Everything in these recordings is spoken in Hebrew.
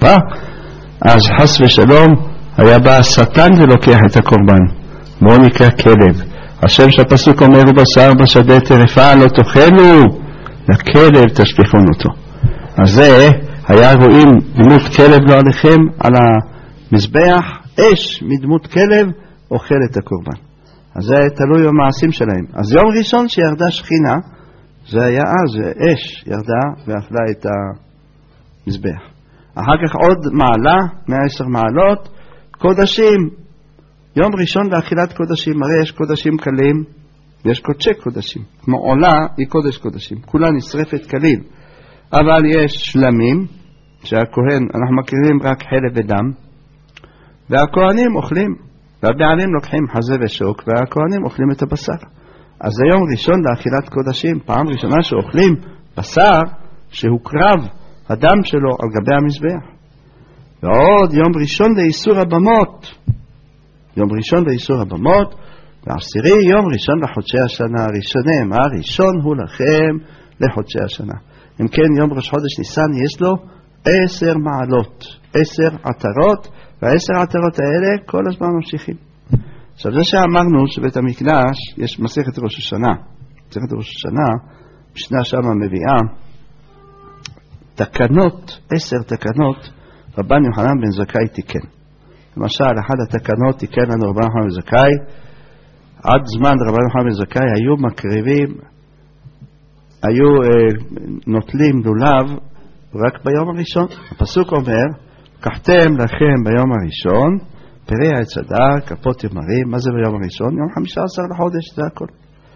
הקורבן, אז חס ושלום היה בא השטן ולוקח את הקורבן. בואו נקרא כלב. השם שהפסוק אומר הוא בשר בשדה טרפה לא תאכלו, לכלב תשליכון אותו. אז זה היה רואים דמות כלב לא עליכם על המזבח, אש מדמות כלב אוכל את הקורבן. אז זה תלוי במעשים שלהם. אז יום ראשון שירדה שכינה, זה היה אז, אש ירדה ואכלה את המזבח. אחר כך עוד מעלה, 110 מעלות, קודשים. יום ראשון לאכילת קודשים, הרי יש קודשים קלים, ויש קודשי קודשים. כמו עולה היא קודש קודשים, כולה נשרפת קליל. אבל יש שלמים, שהכהן, אנחנו מכירים רק חלב ודם, והכהנים אוכלים, והבעלים לוקחים חזה ושוק, והכהנים אוכלים את הבשר. אז זה יום ראשון לאכילת קודשים, פעם ראשונה שאוכלים בשר שהוקרב הדם שלו על גבי המזבח. ועוד יום ראשון לאיסור הבמות, יום ראשון לאיסור הבמות, ועשירי יום ראשון לחודשי השנה הראשונים, הראשון הוא לכם לחודשי השנה. אם כן יום ראש חודש ניסן יש לו 10 מעלות, 10 עטרות, וה10 עטרות האלה כל הזמן ממשיכים. עכשיו זה שאמרנו שבית המקדש יש מסכת ראש השנה, מסכת ראש השנה, משנה שמה מביאה תקנות, 10 תקנות, רבן יוחנן בן זכאי תיקן. למשל, אחד התקנות תיקן לנו רבן יוחנן בן זכאי, עד זמן רבן יוחנן בן זכאי היו מקריבים, היו נוטלים לולב רק ביום הראשון. הפסוק אומר, קחתם לכם ביום הראשון, פרי העץ הדר, כפות ימרים. מה זה ביום הראשון? יום 15 לחודש, זה הכל.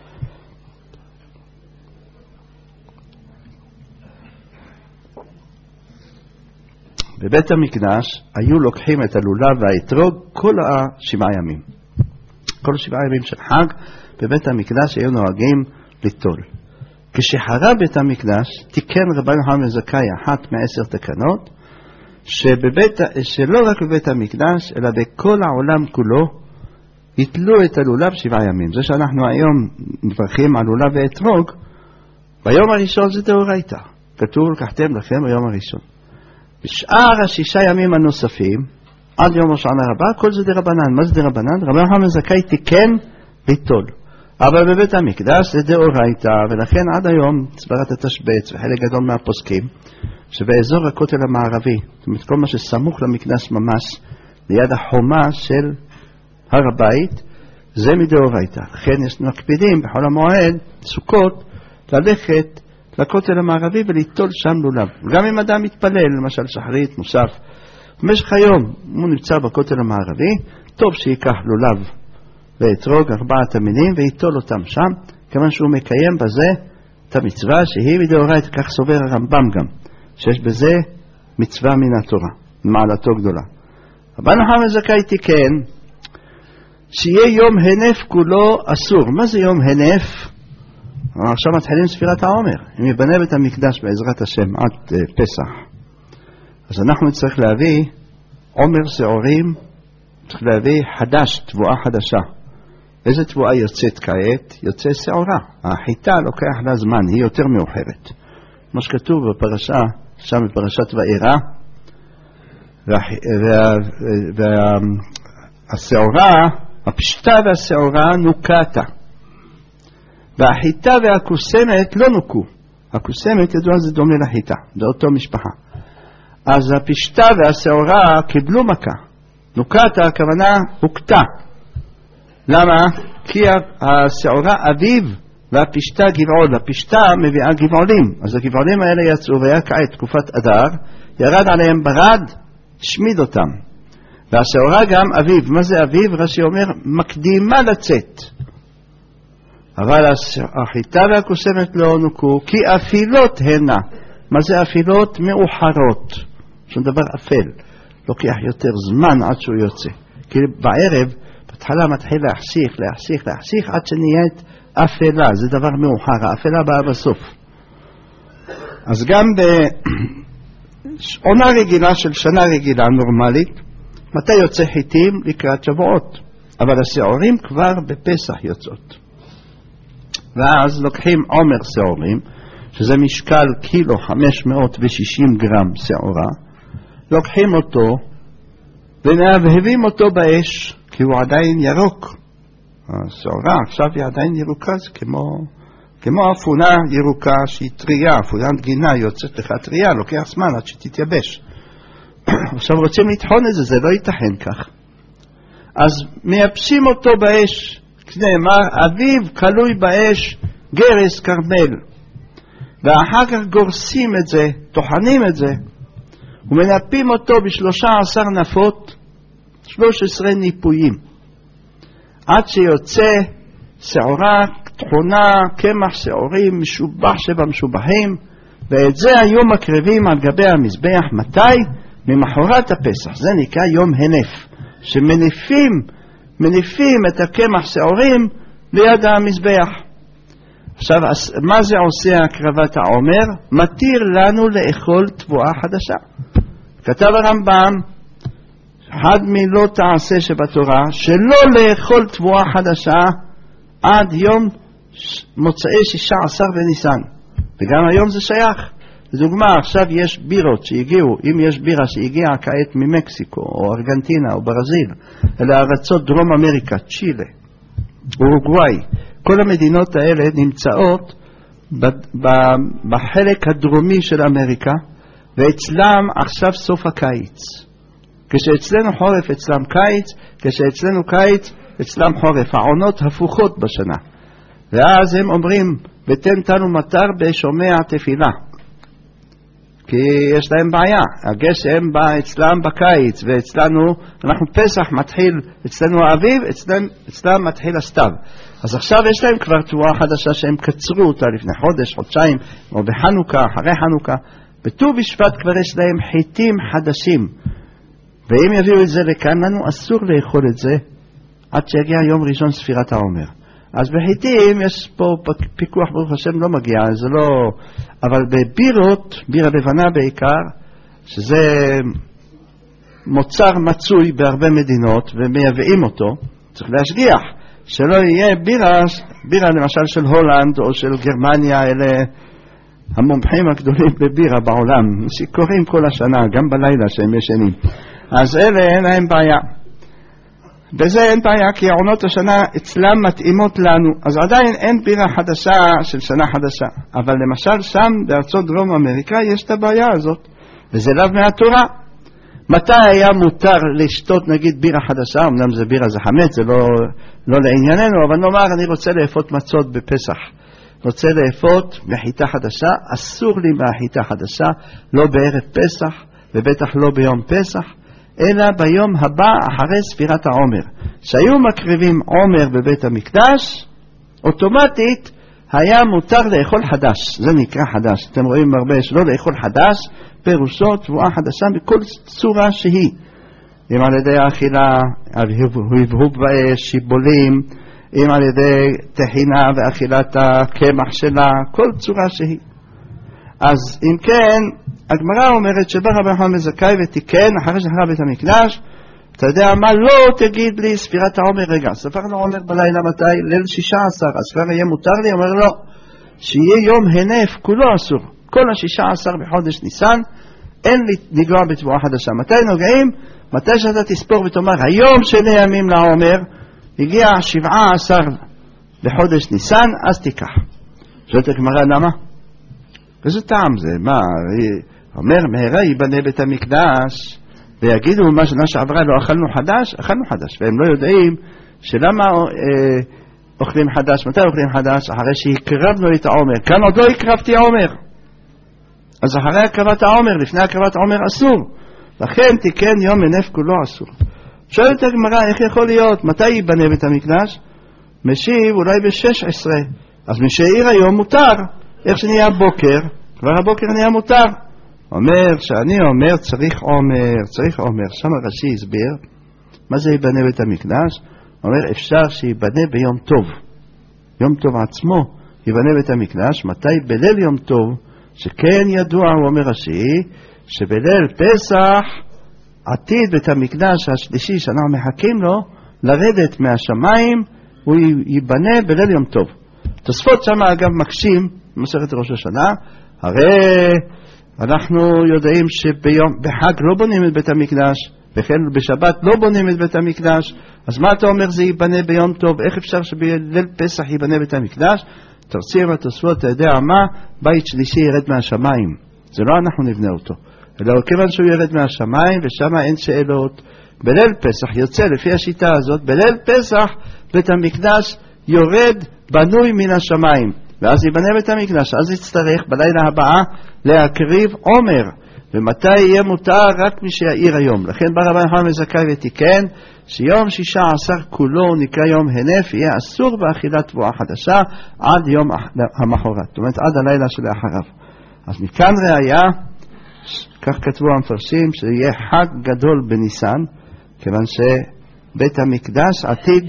בבית המקדש היו לוקחים את הלולב והאתרוג כל 7 ימים. כל 7 ימים של חג בבית המקדש היו נוהגים ליטול. כשחרב בית המקדש תיקן רבן יוחנן בן זכאי אחת מ10 תקנות, שלא רק בבית המקדש אלא בכל העולם כולו יתלו את הלולב 7 ימים. זה שאנחנו היום מברכים על לולב ואתרוג, ביום הראשון זה דאורייתא. כתוב לקחתם לכם ביום הראשון. בשאר 6 ימים הנוספים, עד יום השנה הבא, כל זה דרבנן. מה זה דרבנן? רבן יוחנן בן זכאי תיקן ליטול. אבל בבית המקדש זה דאורייתא, ולכן עד היום סברת התשבץ וחלק גדול מהפוסקים, שבאזור הכותל המערבי, זאת אומרת כל מה שסמוך למקדש ממש, ליד החומה של הר הבית, זה מדאורייתא. לכן יש מקפידים בחול המועד, סוכות, ללכת לכותל המערבי וליטול שם לולב. גם אם אדם מתפלל, למשל שחרית, מוסף, במשך היום הוא נמצא בכותל המערבי, טוב שיקח לולב ואתרוג 4 המינים ויטול אותם שם, כיוון שהוא מקיים בזה את המצווה שהיא מדאורייתא. כך סובר הרמב"ם גם, שיש בזה מצווה מן התורה, מעלתו גדולה. רבן יוחנן בן זכאי תיקן שיהיה יום הנף כולו אסור. מה זה יום הנף? עכשיו מתחילים ספירת העומר. אם יבנה בית המקדש בעזרת השם עד פסח, אז אנחנו צריך להביא עומר שעורים, צריך להביא חדש, תבואה חדשה. איזה תבואה יוצאת כעת? יוצא שעורה. החיטה לוקח לה זמן, היא יותר מאוחרת. כמו שכתוב בפרשה, שם בפרשת וארא, והשעורה, הפשטה והשעורה נוקתה. והחיטה והקוסמת לא נוקו. הקוסמת ידוע זה דומה לחיטה, זה אותו משפחה. אז הפשטה והשעורה קיבלו מכה. נוקתה הכוונה הוקטה. למה? כי השעורה אביב והפשטה גבעול. הפשטה מביאה גבעולים. אז הגבעולים האלה יצאו והיה כעת תקופת אדר, ירד עליהם ברד, השמיד אותם. והשעורה גם אביב. מה זה אביב? רש"י אומר מקדימה לצאת. אבל החיטה והקוסמת לא נוקו, כי אפילות הנה. מה זה אפילות? מאוחרות. שום דבר אפל. לוקח יותר זמן עד שהוא יוצא. כי בערב, בהתחלה מתחיל להחשיך, עד שנהיית אפלה. זה דבר מאוחר. האפלה באה בסוף. אז גם בעונה רגילה של שנה רגילה נורמלית, מתי יוצא חיטים? לקראת שבועות. אבל השעורים כבר בפסח יוצאות. ואז לוקחים עומר שעורים, שזה משקל 1,560 גרם שעורה, לוקחים אותו ומהבהבים אותו באש, כי הוא עדיין ירוק. השעורה עכשיו היא עדיין ירוקה, זה כמו אפונה ירוקה שהיא טריה, אפונת גינה יוצאת לך טריה, לוקח זמן עד שתתייבש. עכשיו רוצים לטחון את זה, זה לא ייתכן כך. אז מייבשים אותו באש, נאמר, אביו כלוי באש גרס כרמל, ואחר כך גורסים את זה, טוחנים את זה, ומנפים אותו ב13 נפות, 13 ניפויים, עד שיוצא שעורה תחונה, קמח שעורים, משובח שבמשובחים, ואת זה היו מקריבים על גבי המזבח. מתי? ממחרת הפסח. זה נקרא יום הנף, שמניפים את הקמח שעורים ליד המזבח. עכשיו, מה זה עושה הקרבת העומר? מתיר לנו לאכול תבואה חדשה. כתב הרמב"ם, אחד מילות תעשה שבתורה, שלא לאכול תבואה חדשה עד יום מוצאי 16 בניסן. וגם היום זה שייך. לדוגמה, עכשיו יש בירות שהגיעו, אם יש בירה שהגיעה כעת ממקסיקו או ארגנטינה או ברזיל, אלה ארצות דרום אמריקה, צ'ילה, אורוגוואי, כל המדינות האלה נמצאות בחלק הדרומי של אמריקה, ואצלם עכשיו סוף הקיץ. כשאצלנו חורף אצלם קיץ, כשאצלנו קיץ אצלם חורף, העונות הפוכות בשנה. ואז הם אומרים, ותן תנו מטר בשומע תפילה, כי יש להם בעיה. הגשם בא אצלם בקיץ, ואצלנו, אנחנו פסח מתחיל, אצלנו האביב, אצלם מתחיל הסתיו. אז עכשיו יש להם כבר תבואה חדשה שהם קצרו אותה לפני חודש, חודשיים, או בחנוכה, אחרי חנוכה. בט"ו בשבט כבר יש להם חיטים חדשים, ואם יביאו את זה לכאן, לנו אסור לאכול את זה עד שיגיע יום ראשון ספירת העומר. אז בחיטים יש פה פיקוח, ברוך השם לא מגיע, זה לא, אבל בבירות, בירה לבנה בעיקר, שזה מוצר מצוי בהרבה מדינות ומייבאים אותו, צריך להשגיח שלא יהיה בירה למשל של הולנד או של גרמניה, אלה המומחים הגדולים בבירה בעולם, שקוראים כל השנה, גם בלילה שהם ישנים. אז אלה אין להם בעיה. בזה אין בעיה, כי עונות השנה אצלם מתאימות לנו. אז עדיין אין בירה חדשה של שנה חדשה. אבל למשל שם בארצות דרום אמריקה יש את הבעיה הזאת, וזה לאו מהתורה. מתי היה מותר לשתות נגיד בירה חדשה? אמנם זה בירה זה חמץ, זה לא לענייננו, אבל נאמר אני רוצה לאפות מצות בפסח, רוצה לאפות מחיטה חדשה, אסור לי מהחיטה חדשה, לא בערב פסח ובטח לא ביום פסח, אלא ביום הבא אחרי ספירת העומר. שהיו מקריבים עומר בבית המקדש, אוטומטית היה מותר לאכול חדש. זה נקרא חדש. אתם רואים הרבה שלא לאכול חדש, פירושו תבואה חדשה בכל צורה שהיא. אם על ידי האכילה, הבהוב באש, שיבולים, אם על ידי תחינה ואכילת הקמח שלה, כל צורה שהיא. אז אם כן, הגמרא אומרת שבא רבי יוחנן זכאי ותיקן אחרי שחרב בית המקדש, אתה יודע מה? לא תגיד לי ספירת העומר, רגע, ספרנו עומר בלילה מתי? ליל 16, אז כבר יהיה מותר לי? אומר לא, שיהיה יום הנף, כולו אסור, כל ה16 בחודש ניסן, אין לגוע בתבואה חדשה. מתי נוגעים? מתי שאתה תספור ותאמר, היום שני ימים לעומר, הגיע 17 בחודש ניסן, אז תיקח. שואלת הגמרא, למה? איזה טעם זה? מה? אומר, מהרה ייבנה בית המקדש, ויגידו מה שנה שעברה לא אכלנו חדש? אכלנו חדש, והם לא יודעים שלמה אוכלים חדש. מתי אוכלים חדש? אחרי שהקרבנו את העומר. כאן עוד לא הקרבתי העומר, אז אחרי הקרבת העומר, לפני הקרבת העומר אסור, לכן תיקן יום הנף כולו אסור. שואלת הגמרא, איך יכול להיות? מתי ייבנה בית המקדש? משיב אולי ב-16, אז משעיר היום מותר. איך שנהיה בוקר, כבר הבוקר נהיה מותר. אומר, שאני אומר צריך עומר, שם הרש"י הסביר מה זה ייבנה בית המקדש. אומר, אפשר שיבנה ביום טוב, יום טוב עצמו ייבנה בית המקדש. מתי? בליל יום טוב, שכן ידוע, הוא אומר רש"י, שבליל פסח עתיד בית המקדש השלישי שאנחנו מחכים לו לרדת מהשמיים, הוא ייבנה בליל יום טוב. תוספות שם אגב מקשים במסכת ראש השנה, הרי אנחנו יודעים שבחג לא בונים את בית המקדש, וכן בשבת לא בונים את בית המקדש. אז מה אתה אומר זה ייבנה ביום טוב? איך אפשר שבליל פסח ייבנה בית המקדש? תרצים התוספות, אתה יודע מה? בית שלישי ירד מהשמיים. זה לא אנחנו נבנה אותו, אלא כיוון שהוא ירד מהשמיים, ושם אין שאלות. בליל פסח יוצא לפי השיטה הזאת, בליל פסח בית המקדש יורד בנוי מן השמיים, ואז ייבנה בית המקדש. אז יצטרך בלילה הבאה להקריב עומר, ומתי יהיה מותר? רק מי שיעיר היום. לכן בא רבי נחמן בן זכאי ותיקן שיום 16 כולו נקרא יום הנף, יהיה אסור באכילת תבואה חדשה עד יום המחרת, זאת אומרת עד הלילה שלאחריו. אז מכאן ראיה, כך כתבו המפרשים, שיהיה חג גדול בניסן, כיוון שבית המקדש עתיד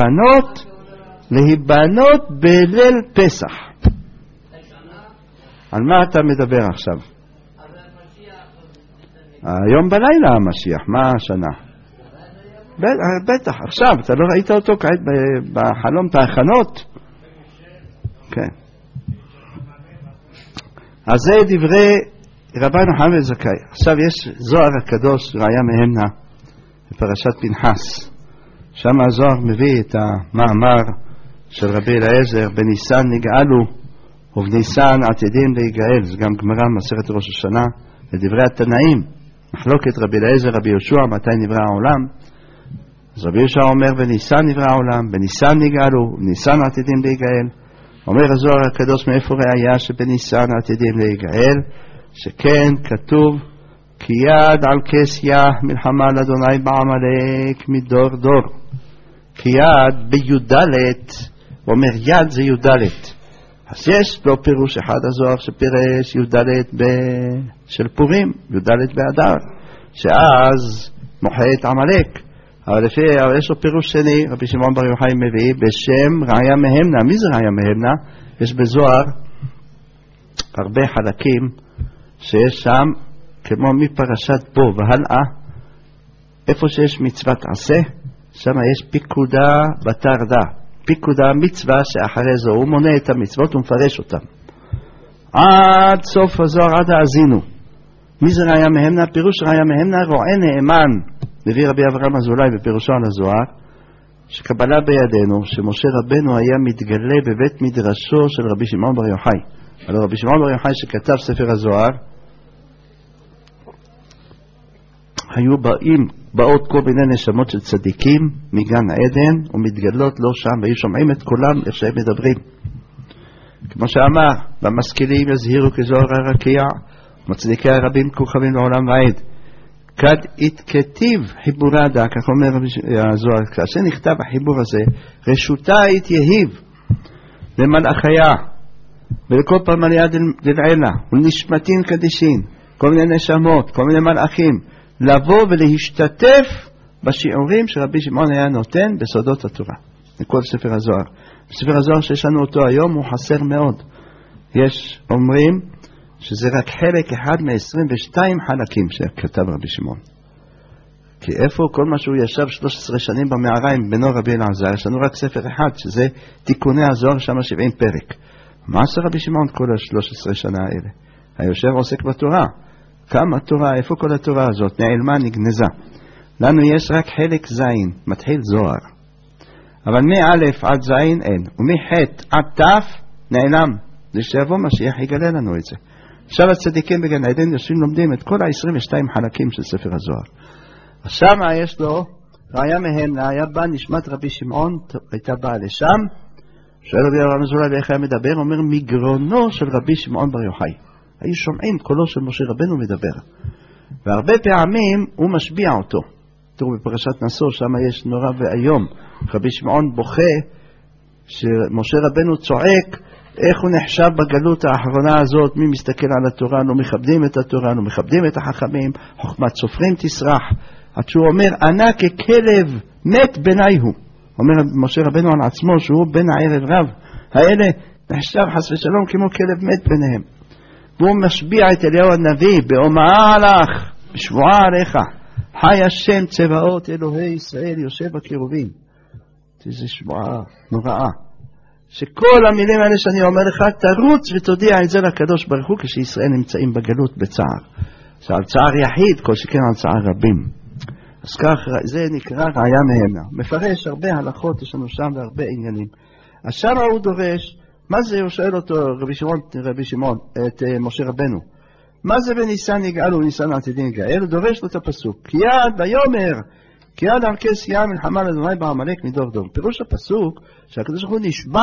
להיבנות בליל פסח. על מה אתה מדבר עכשיו? היום בלילה המשיח, מה השנה? בטח, עכשיו, אתה לא ראית אותו כעת בחלום את ההכנות? כן. אז זה דברי רבי נחמן בן זכאי. עכשיו יש זוהר הקדוש, ראיה מהמנה, בפרשת פנחס. שם הזוהר מביא את המאמר של רבי אליעזר, בניסן נגאלו ובניסן עתידים להיגאל. זה גם גמרא מסכת ראש השנה, לדברי התנאים, מחלוקת רבי אליעזר רבי יהושע מתי נברא העולם. אז רבי יהושע אומר בניסן נברא העולם, בניסן נגאלו ובניסן עתידים להיגאל. אומר הזוהר הקדוש, מאיפה ראיה שבניסן עתידים להיגאל? שכן כתוב כי יד על כסיה מלחמה לאדוני בעמלק מדור דור. כי יד ביודלת, אומר יד זה יודלת. אז יש לו פירוש אחד הזוהר שפירש יודלת של פורים, יודלת באדר, שאז מוחה את עמלק. אבל יש לו פירוש שני, רבי שמעון בר יוחאי מביא בשם ראיה מהמנה. מי זה ראיה מהמנה? יש בזוהר הרבה חלקים שיש שם, כמו מפרשת בו והלאה, איפה שיש מצוות עשה, שם יש פיקודה בתרדה, פיקודה מצווה שאחרי זו הוא מונה את המצוות ומפרש אותם עד סוף הזוהר, עד האזינו. מי זה ראיה מהמנה? פירוש ראיה מהמנה, רועה נאמן, מביא רבי אברהם אזולאי בפירושו על הזוהר, שקבלה בידינו שמשה רבנו היה מתגלה בבית מדרשו של רבי שמעון בר יוחאי. הלוא רבי שמעון בר יוחאי שכתב ספר הזוהר, היו באות כל מיני נשמות של צדיקים מגן עדן ומתגלות לו שם, והיו שומעים את כולם איך שהם מדברים. כמו שאמר, במשכילים יזהירו כזוהר הרקיע, מצדיקי הרבים כוכבים לעולם ועד. כד התכתיב חיבורדה, כך אומר הזוהר, כאשר נכתב החיבור הזה, רשותה יהיב למלאכיה ולכל פעם על יד ללעילה ולנשמתין קדישין, כל מיני נשמות, כל מיני מלאכים, לבוא ולהשתתף בשיעורים שרבי שמעון היה נותן בסודות התורה. לכל ספר הזוהר. בספר הזוהר שיש לנו אותו היום הוא חסר מאוד. יש אומרים שזה רק חלק אחד מ-22 חלקים שכתב רבי שמעון. כי איפה כל מה שהוא ישב 13 שנים במערה עם בנו רבי אלעזר, יש לנו רק ספר אחד שזה תיקוני הזוהר, שם 70 פרק. מה עשה רבי שמעון כל ה-13 שנה האלה? היושב עוסק בתורה. כמה תורה, איפה כל התורה הזאת? נעלמה, נגנזה. לנו יש רק חלק זין, מתחיל זוהר. אבל מא' עד זין אין, ומח' עד ת' נעלם. זה שיבוא משיח יגלה לנו את זה. עכשיו הצדיקים בגן עדן יושבים לומדים את כל ה-22 חלקים של ספר הזוהר. עכשיו יש לו ראיה מהם, היה בא נשמת רבי שמעון, הייתה באה לשם, שואל רבי אברהם אזולאי ואיך היה מדבר, אומר מגרונו של רבי שמעון בר יוחאי. היו שומעים קולו של משה רבנו מדבר, והרבה פעמים הוא משביע אותו. תראו בפרשת נשוא, שם יש נורא ואיום, רבי שמעון בוכה שמשה רבנו צועק איך הוא נחשב בגלות האחרונה הזאת, מי מסתכל על התורה, לא מכבדים את התורה, לא מכבדים את החכמים, חוכמת סופרים תסרח. עד שהוא אומר ענה ככלב מת בני הוא, אומר משה רבנו על עצמו שהוא בן הערב רב, האלה נחשב חס ושלום כמו כלב מת ביניהם. והוא משביע את אליהו הנביא, באומרה לך, בשבועה עליך, חי השם צבאות אלוהי ישראל יושב בקירובים. איזו שבועה נוראה. שכל המילים האלה שאני אומר לך, תרוץ ותודיע את זה לקדוש ברוך הוא כשישראל נמצאים בגלות בצער. שעל צער יחיד, כל שכן על צער רבים. אז כך, זה נקרא ראיה מהמה. מפרש הרבה הלכות, יש לנו שם והרבה עניינים. אז שם הוא דורש, מה זה, הוא שואל אותו רבי שמעון, את משה רבנו, מה זה בניסן יגאל וניסן עתידין יגאל? הוא דורש לו את הפסוק, כי יד ויאמר, כי יד ערכי סייעה מלחמה לאדוני בעמלק מדור דור. פירוש הפסוק שהקדוש ברוך הוא נשבע,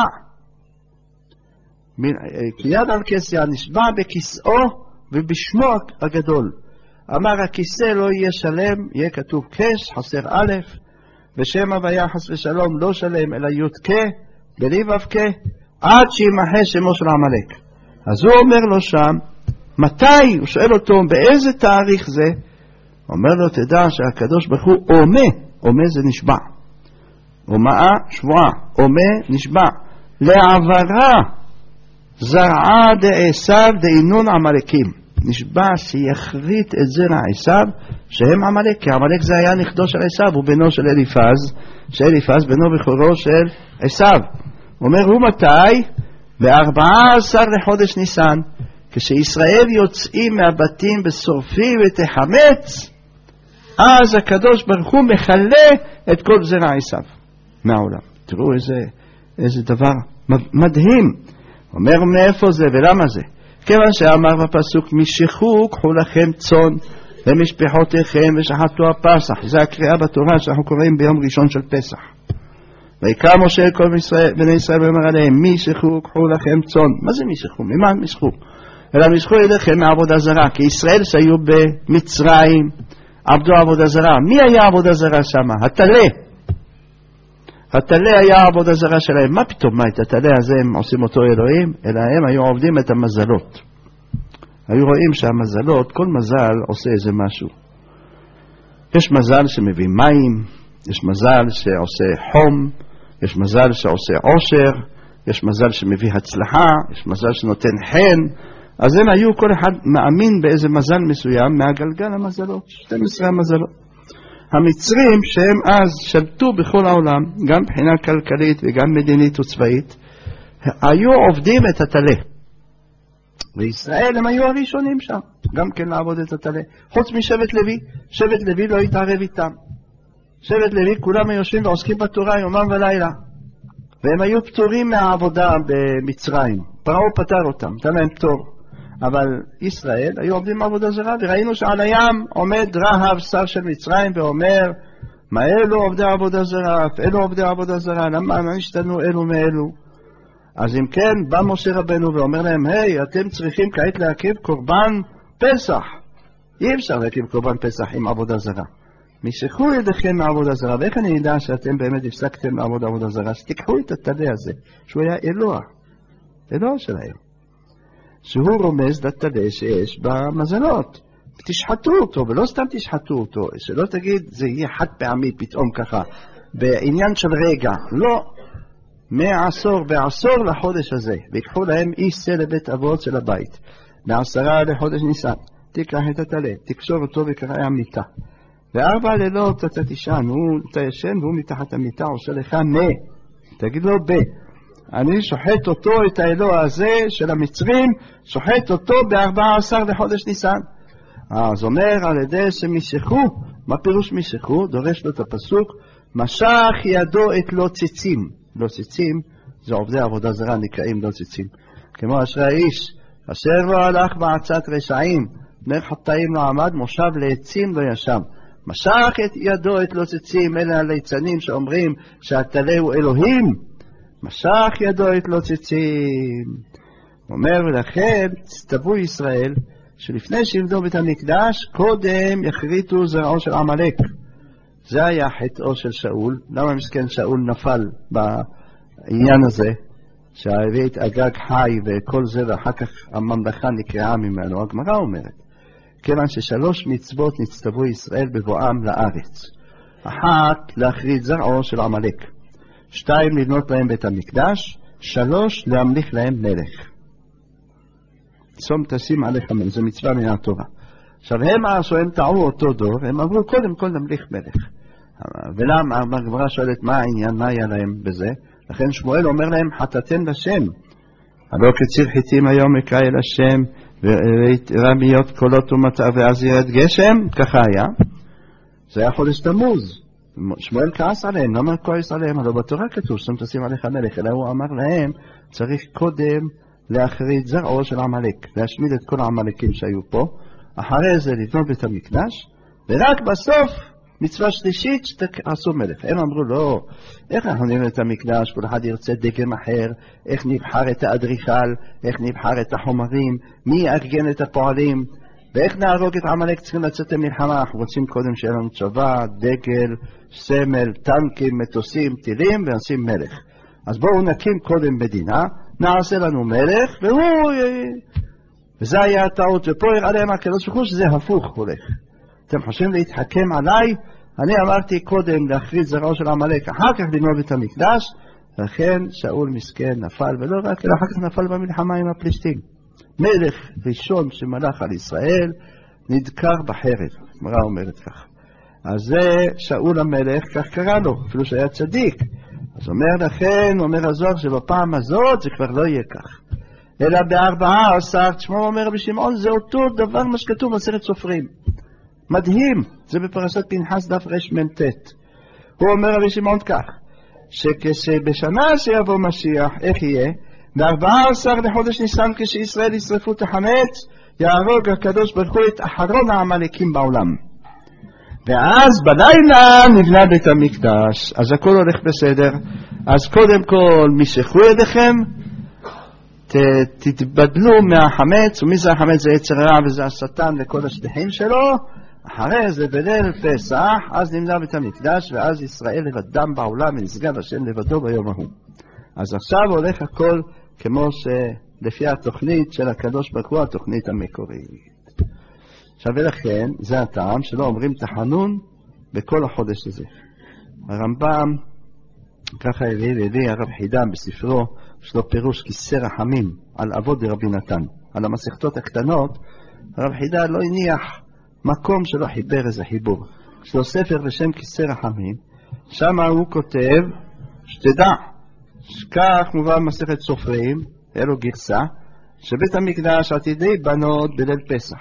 כי יד ערכי סייעה נשבע בכיסאו ובשמו הגדול. אמר הכיסא לא יהיה שלם, יהיה כתוב קש, חסר א', ושם הוויה חס ושלום לא שלם אלא י' בלי ו' עד שימחה שמו של עמלק. אז הוא אומר לו שם, מתי? הוא שואל אותו, באיזה תאריך זה? אומר לו, תדע שהקדוש ברוך הוא עומה זה נשבע. עומאה, שבועה, עומה, נשבע. לעברה, זרעה דעשיו דאינון עמלקים. נשבע שיחריט את זרע עשיו, שהם עמלק, כי עמלק זה היה נכדו של עשיו, הוא בנו של אליפז, שאליפז בנו בכורו של עשיו. אומר, הוא מתי? ב-14 לחודש ניסן, כשישראל יוצאים מהבתים בשורפי ותחמץ, אז הקדוש ברוך הוא מחלה את כל זרע עשיו מהעולם. תראו איזה דבר מדהים. אומר מאיפה זה ולמה זה? כיוון שאמר בפסוק, משכו קחו לכם צאן למשפחותיכם ושחטו הפסח. זה הקריאה בתורה שאנחנו קוראים ביום ראשון של פסח. ויקרא משה כל בני ישראל ואומר עליהם, משכו קחו לכם צאן. מה זה משכו? ממה משכו? אלא משכו ידיכם מעבודה זרה, כי ישראל שהיו במצרים עבדו עבודה זרה. מי היה עבודה זרה שם? התלה היה עבודה זרה שלהם. מה פתאום, את התלה הזה הם עושים אותו אלוהים? אלא הם היו עובדים את המזלות. היו רואים שהמזלות, כל מזל עושה איזה משהו. יש מזל שמביא מים, יש מזל שעושה חום, יש מזל שעושה עושר, יש מזל שמביא הצלחה, יש מזל שנותן חן. אז הם היו, כל אחד מאמין באיזה מזל מסוים מהגלגל המזלות, 12 המזלות. המצרים שהם אז שלטו בכל העולם, גם מבחינה כלכלית וגם מדינית וצבאית, היו עובדים את התלה. וישראל הם היו הראשונים שם, גם כן לעבוד את התלה. חוץ משבט לוי, שבט לוי לא התערב איתם. שבט לוי כולם יושבים ועוסקים בתורה יומם ולילה. והם היו פטורים מהעבודה במצרים. פרעה פטר אותם, נתן להם פטור. אבל ישראל היו עובדים עבודה זרה, וראינו שעל הים עומד רהב שר של מצרים ואומר, מה אלו עובדי עבודה זרה, אלו עובדי עבודה זרה, למה נשתנו אלו מאלו? אז אם כן, בא משה רבנו ואומר להם, היי, אתם צריכים כעת להקיב קורבן פסח. אי אפשר להקיב קורבן פסח עם עבודה זרה. משכו ידיכם מעבודה זרה, ואיך אני יודע שאתם באמת הפסקתם לעבוד עבודה זרה? שתיקחו את התלה הזה, שהוא היה אלוה שלהם. שהוא רומז לתלה שיש במזלות. תשחטו אותו, ולא סתם תשחטו אותו, שלא תגיד זה יהיה חד פעמי פתאום ככה, בעניין של רגע. לא, בעשור לחודש הזה, ויקחו להם איסה לבית אבות של הבית, ב10 לחודש ניסן, תיקח את התלה, תקשור אותו וקרא המיטה. 4 לילות אתה תישן, אתה ישן והוא מתחת המיטה עושה לך תגיד לו אני שוחט אותו, את האלוה הזה של המצרים, שוחט אותו ב14 לחודש ניסן. אז אומר על ידי שמשכו, מה פירוש משכו? דורש לו את הפסוק, משך ידו את לא ציצים. לא ציצים, זה עובדי עבודה זרה נקראים לא ציצים. כמו אשרי האיש, אשר לא הלך בעצת רשעים, בני חטאים לא עמד, מושב לעצים לא ישב. משך את ידו את לא ציצים, אלה הליצנים שאומרים שהתלה הוא אלוהים. משך ידו את לא ציצים. אומר ולכן צטוו ישראל שלפני שיבנו בית המקדש קודם יחריטו זרעו של עמלק. זה היה חטאו של שאול. למה מסכן שאול נפל בעניין הזה שהביא את אגג חי וכל זה ואחר כך הממלכה נקראה ממנו? הגמרא אומרת כיוון ש3 מצוות נצטוו ישראל בבואם לארץ. 1 להחריט זרעו של עמלק, 2 לבנות להם בית המקדש, 3 להמליך להם מלך. צום תשים עליך מלך, זה מצווה מן התורה. עכשיו הם טעו אותו דור, הם אמרו קודם כל נמליך מלך. ולמה? הגמרא שואלת מה העניין, מה היה להם בזה? לכן שמואל אומר להם, חטאתם לשם. הלא כציר חיטים היום יקרא אל השם, ורמיות קולות ומטר, ואז ירד גשם, ככה היה. זה היה חודש תמוז. שמואל כעס עליהם, לא אמר כועס עליהם, אבל בתורה כתוב, שם תשים עליך מלך, אלא הוא אמר להם, צריך קודם להחריד זרעו של עמלק, להשמיד את כל העמלקים שהיו פה, אחרי זה לבנות בית המקדש, ורק בסוף מצווה שלישית שתעשו מלך. הם אמרו לא, איך אנחנו נבנה את המקדש, כל אחד ירצה דגם אחר, איך נבחר את האדריכל, איך נבחר את החומרים, מי יארגן את הפועלים, ואיך נהרוג את עמלק, צריכים לצאת למלחמה, אנחנו רוצים קודם שיהיה לנו צבא, דגל, סמל, טנקים, מטוסים, טילים, ונשים מלך. אז בואו נקים קודם מדינה, נעשה לנו מלך, וזה היה הטעות, ופה יראה להם הקדוש ברוך הוא שזה הפוך הולך. אתם חושבים להתחכם עליי? אני אמרתי קודם להכריז זרעו של עמלק, אחר כך לבנות את המקדש, לכן שאול מסכן נפל, ולא רק, אלא אחר כך נפל במלחמה עם הפלישתים. מלך ראשון שמלך על ישראל נדקר בחרב, הגמרא אומרת כך. אז זה שאול המלך, כך קרא לו, אפילו שהיה צדיק. אז אומר לכן, אומר הזוהר שבפעם הזאת זה כבר לא יהיה כך. אלא ב14, תשמעו אומר בשמעון, זה אותו דבר מה שכתוב בסרט סופרים. מדהים, זה בפרשת פנחס דף רמ"ט. הוא אומר רבי שמעון כך, שכשבשנה שיבוא משיח, איך יהיה? ב14 לחודש ניסן כשישראל ישרפו את החמץ, יהרוג הקדוש ברוך הוא את אחרון העמלקים בעולם. ואז בלילה נבנה בית המקדש, אז הכל הולך בסדר. אז קודם כל משכו ידיכם, תתבדלו מהחמץ, ומי זה החמץ? זה יצר רע וזה השטן וכל השליחים שלו. אחרי זה בליל פסח, אז נבנה בית המקדש, ואז ישראל לבדם בעולם ונשגב השם לבדו ביום ההוא. אז עכשיו הולך הכל כמו שלפי התוכנית של הקדוש ברוך הוא, התוכנית המקורית. עכשיו ולכן, זה הטעם שלא אומרים תחנון בכל החודש הזה. הרמב"ם, ככה הביא הרב חידן בספרו, יש לו פירוש כיסא רחמים על אבות דרבי נתן. על המסכתות הקטנות, הרב חידן לא הניח מקום שלא חיבר איזה חיבור. יש לו ספר בשם כיסא רחמים, שם הוא כותב, שתדע, שכך מובא מסכת סופרים, אלו גרסה, שבית המקדש עתידי בנות בליל פסח.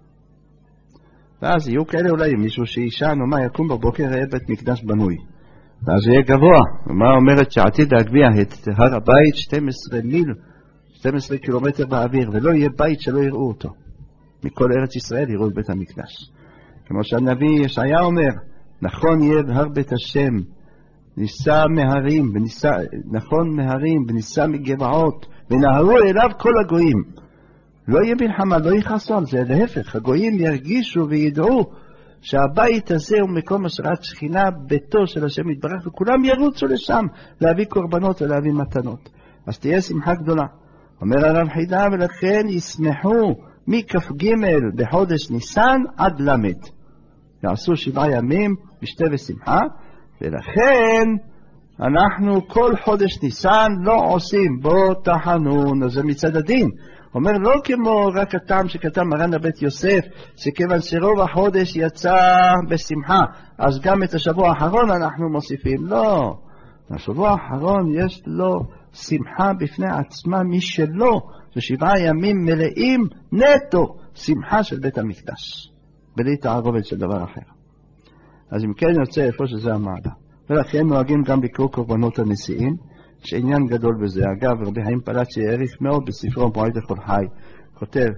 ואז יהיו כאלה אולי מישהו שישן או מה יקום בבוקר יהיה בית מקדש בנוי. ואז יהיה גבוה. ומה אומרת שעתיד להגביה את הר הבית 12 מיל, 12 קילומטר באוויר, ולא יהיה בית שלא יראו אותו. מכל ארץ ישראל יראו את בית המקדש. כמו שהנביא ישעיה אומר, נכון יהיה בהר בית השם, ניסה מהרים, נכון מהרים, וניסה מגבעות, ונהרו אליו כל הגויים. לא יהיה מלחמה, לא יכעסו על זה, להפך, הגויים ירגישו וידעו שהבית הזה הוא מקום השראת שכינה, ביתו של השם יתברך, וכולם ירוצו לשם להביא קורבנות ולהביא מתנות. אז תהיה שמחה גדולה. אומר הרב חידן, ולכן ישמחו מכ"ג בחודש ניסן עד למד. יעשו 7 ימים בשתה ושמחה, ולכן אנחנו כל חודש ניסן לא עושים בו תחנון, אז זה מצד הדין. אומר לא כמו רק הטעם שכתב מרן הבית יוסף, שכיוון שרוב החודש יצא בשמחה, אז גם את השבוע האחרון אנחנו מוסיפים. לא, השבוע האחרון יש לו שמחה בפני עצמה משלו, זה 7 ימים מלאים נטו שמחה של בית המקדש, בלי תערובת של דבר אחר. אז אם כן יוצא איפה שזה המעלה. ולכן נוהגים גם לקרוא קורבנות הנשיאים, שעניין גדול בזה. אגב, רבי חיים פלאצ'י העריך מאוד בספרו מועד לכל חי, כותב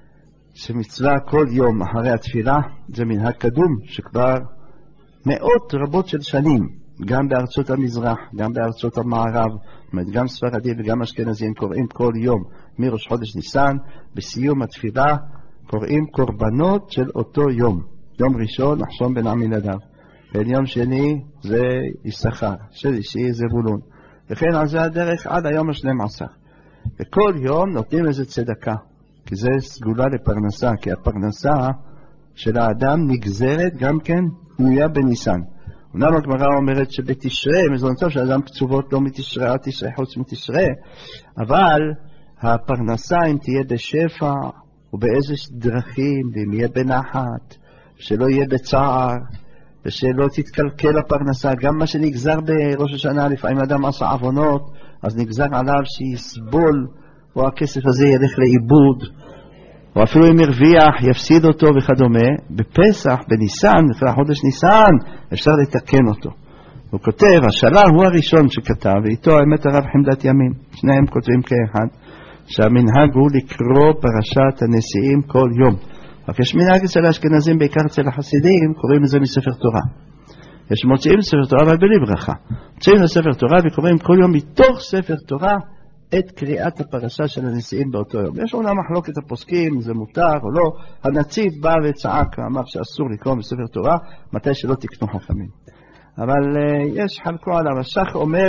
שמצווה כל יום אחרי התפילה זה מנהג קדום שכבר מאות רבות של שנים, גם בארצות המזרח, גם בארצות המערב, גם ספרדים וגם אשכנזים קוראים כל יום מראש חודש ניסן, בסיום התפילה קוראים קורבנות של אותו יום. יום ראשון נחשון בן עמינדב, יום שני זה יששכר, שלישי זה זבולון, וכן על זה הדרך עד היום ה-12. וכל יום נותנים איזה צדקה, כי זה סגולה לפרנסה, כי הפרנסה של האדם נגזרת גם כן תלויה בניסן. אומנם הגמרא אומרת שבתשרי, מזונתו של האדם קצובות לא מתשרי, אל תשרי חוץ מתשרי, אבל הפרנסה אם תהיה בשפע ובאיזה דרכים, ואם יהיה בנחת, שלא יהיה בצער, ושלא תתקלקל הפרנסה. גם מה שנגזר בראש השנה, לפעמים אדם עשה עוונות, אז נגזר עליו שיסבול, או הכסף הזה ילך לאיבוד, או אפילו אם הרוויח יפסיד אותו וכדומה. בפסח, בניסן, לפני חודש ניסן, אפשר לתקן אותו. הוא כותב, השאלה הוא הראשון שכתב, ואיתו האמת הרב חמדת ימים, שניהם כותבים כאחד, שהמנהג הוא לקרוא פרשת הנשיאים כל יום. רק יש מנהג אצל האשכנזים, בעיקר אצל החסידים, קוראים לזה מספר תורה. יש מוציאים ספר תורה, אבל בלי ברכה. מוציאים לספר תורה וקוראים כל יום מתוך ספר תורה את קריאת הפרשה של הנשיאים באותו יום. יש אומנם מחלוקת הפוסקים, זה מותר או לא. הנציב בא וצעק, אמר שאסור לקרוא בספר תורה, מתי שלא תקנו חכמים. אבל יש חלקו עליו. השח אומר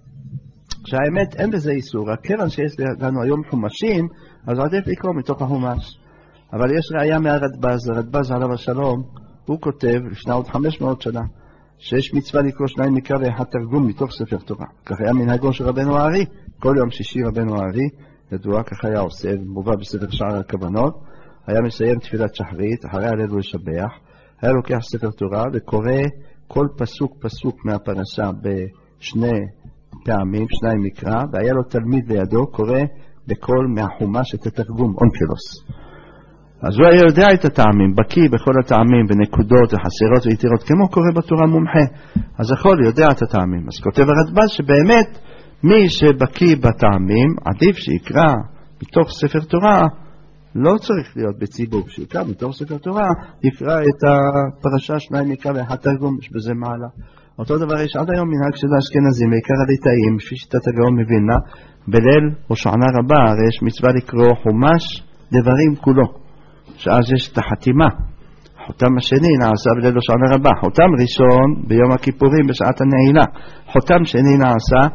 שהאמת אין בזה איסור. הכיוון שיש לנו היום חומשים, אז עדיף לקרוא מתוך החומש. אבל יש ראיה מהרדב"ז, הרדב"ז עליו השלום, הוא כותב לפני עוד 500 שנה, שיש מצווה לקרוא 2 מקרא ואחד תרגום מתוך ספר תורה. כך היה מנהגו של רבנו הארי, כל יום שישי רבנו הארי, ידוע, כך היה עושה, מובא בספר שער הכוונות, היה מסיים תפילת שחרית, אחרי הלל ולשבח, היה לוקח ספר תורה וקורא כל פסוק מהפרשה בשני פעמים, 2 מקרא, והיה לו תלמיד לידו, קורא בכל מהחומש את התרגום, אונקלוס. אז הוא היה יודע את הטעמים, בקיא בכל הטעמים ונקודות וחסרות ויתירות, כמו קורא בתורה מומחה, אז יכול יודע את הטעמים. אז כותב הרדב"ז שבאמת מי שבקיא בטעמים, עדיף שיקרא מתוך ספר תורה, לא צריך להיות בציבור, שיקרא מתוך ספר תורה, יקרא את הפרשה 2 מקרא ואחד תרגום, יש בזה מעלה. אותו דבר יש עד היום מנהג של האשכנזים, בעיקר הליטאים, לפי שיטת הגאון מווילנה, בליל הושענא רבה, הרי יש מצווה לקרוא חומש דברים כולו. שאז יש את החתימה. חותם השני נעשה בליל הושענא רבה. חותם ראשון ביום הכיפורים בשעת הנעילה. חותם שני נעשה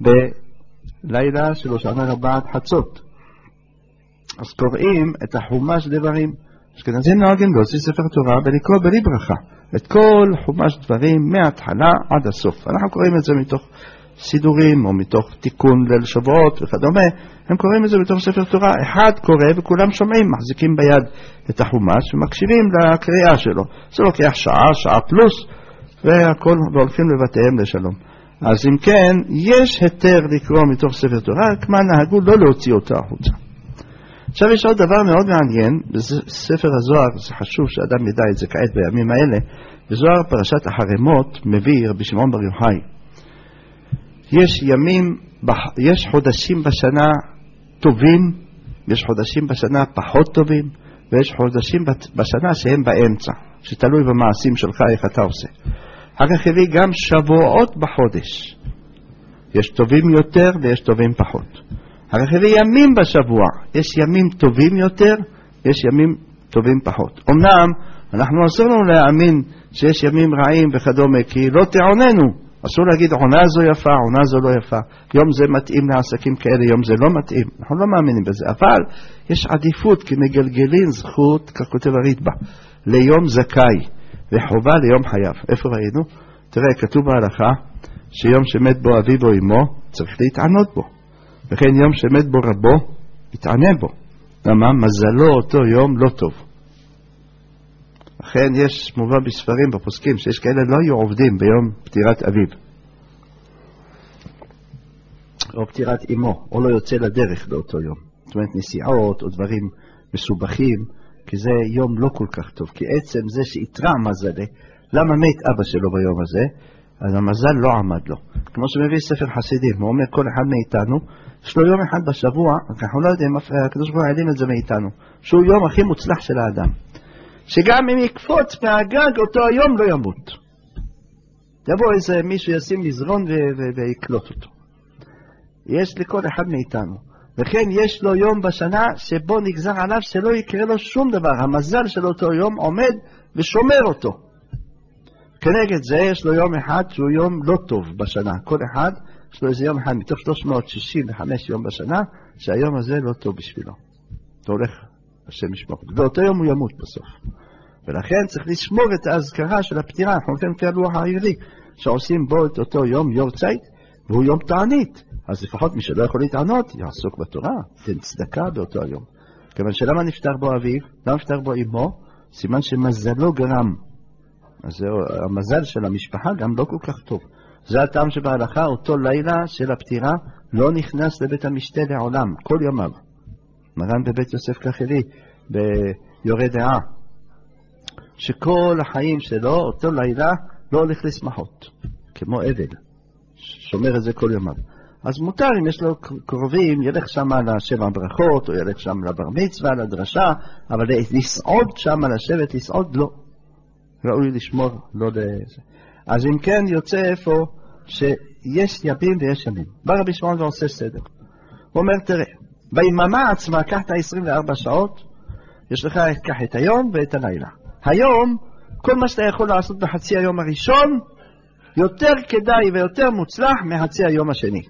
בלילה של הושענא רבה עד חצות. אז קוראים את החומש דברים. אשכנזים נוהגים להוציא ספר תורה ולקרוא בלי ברכה. את כל חומש דברים מההתחלה עד הסוף. אנחנו קוראים את זה מתוך סידורים או מתוך תיקון ליל שבועות וכדומה. הם קוראים את זה בתוך ספר תורה, אחד קורא וכולם שומעים, מחזיקים ביד את החומש ומקשיבים לקריאה שלו. זה לוקח שעה פלוס, והכל, והולכים לבתיהם לשלום. אז אם כן, יש היתר לקרוא מתוך ספר תורה, כמה נהגו לא להוציא אותו החוצה. עכשיו יש עוד דבר מאוד מעניין, בספר הזוהר, זה חשוב שאדם ידע את זה כעת בימים האלה, בזוהר פרשת החרמות מביא רבי שמעון בר יוחאי. יש חודשים בשנה טובים, יש חודשים בשנה פחות טובים, ויש חודשים בשנה שהם באמצע, שתלוי במעשים שלך איך אתה עושה. אחר כך הביא גם שבועות בחודש, יש טובים יותר ויש טובים פחות. אחר כך הביא ימים בשבוע, יש ימים טובים יותר, יש ימים טובים פחות. אמנם אנחנו אסור לנו להאמין שיש ימים רעים וכדומה, כי לא תעוננו. אסור להגיד עונה זו יפה, עונה זו לא יפה, יום זה מתאים לעסקים כאלה, יום זה לא מתאים. אנחנו לא מאמינים בזה, אבל יש עדיפות כי מגלגלים זכות, כך כותב הרדב"א, ליום זכאי וחובה ליום חייב. איפה ראינו? תראה, כתוב בהלכה שיום שמת בו אביו או אמו צריך להתענות בו, וכן יום שמת בו רבו יתענה בו. למה? מזלו אותו יום לא טוב. לכן יש מובא בספרים בפוסקים שיש כאלה לא היו עובדים ביום פטירת אביו או פטירת אמו, או לא יוצא לדרך באותו יום, זאת אומרת נסיעות או דברים מסובכים, כי זה יום לא כל כך טוב, כי עצם זה שיתרע מזלה, למה מת אבא שלו ביום הזה? אז המזל לא עמד לו. כמו שמביא ספר חסידים, הוא אומר כל אחד מאיתנו יש לו יום אחד בשבוע, אנחנו לא יודעים, הקדוש ברוך הוא העלים את זה מאיתנו, שהוא יום הכי מוצלח של האדם, שגם אם יקפוץ מהגג אותו היום לא ימות. יבוא איזה מישהו ישים מזרון ויקלוט אותו. יש לכל אחד מאיתנו. וכן יש לו יום בשנה שבו נגזר עליו שלא יקרה לו שום דבר. המזל של אותו יום עומד ושומר אותו. כנגד זה יש לו יום אחד שהוא יום לא טוב בשנה. כל אחד יש לו איזה יום אחד מתוך 365 יום בשנה שהיום הזה לא טוב בשבילו. אתה הולך השם ישמור. ואותו יום הוא ימות בסוף. ולכן צריך לשמור את ההזכרה של הפטירה. אנחנו נותנים כהלוח העברי שעושים בו את אותו יום יורצייט, והוא יום תענית. אז לפחות מי שלא יכול להתענות יעסוק בתורה, תן צדקה באותו היום. כיוון שלמה נפטר בו אביו, למה נפטר בו אמו? סימן שמזלו גרם אז המזל של המשפחה גם לא כל כך טוב. זה הטעם שבהלכה, אותו לילה של הפטירה לא נכנס לבית המשתה לעולם, כל ימיו. מרן בבית יוסף כחלי, ביורה דעה, שכל החיים שלו, אותו לילה, לא הולך לשמחות, כמו עבד, שומר את זה כל ימיו. אז מותר, אם יש לו קרובים, ילך שם לשבע ברכות, או ילך שם לבר מצווה, לדרשה, אבל לסעוד שם, לשבת, לסעוד, לא. ראוי לשמור, לא לזה. אז אם כן, יוצא איפה שיש ימים ויש ימים. בא רבי שמעון ועושה סדר. הוא אומר, תראה, ביממה עצמה, קח את ה-24 שעות, יש לך קח את היום ואת הלילה. היום, כל מה שאתה יכול לעשות בחצי היום הראשון, יותר כדאי ויותר מוצלח מחצי היום השני.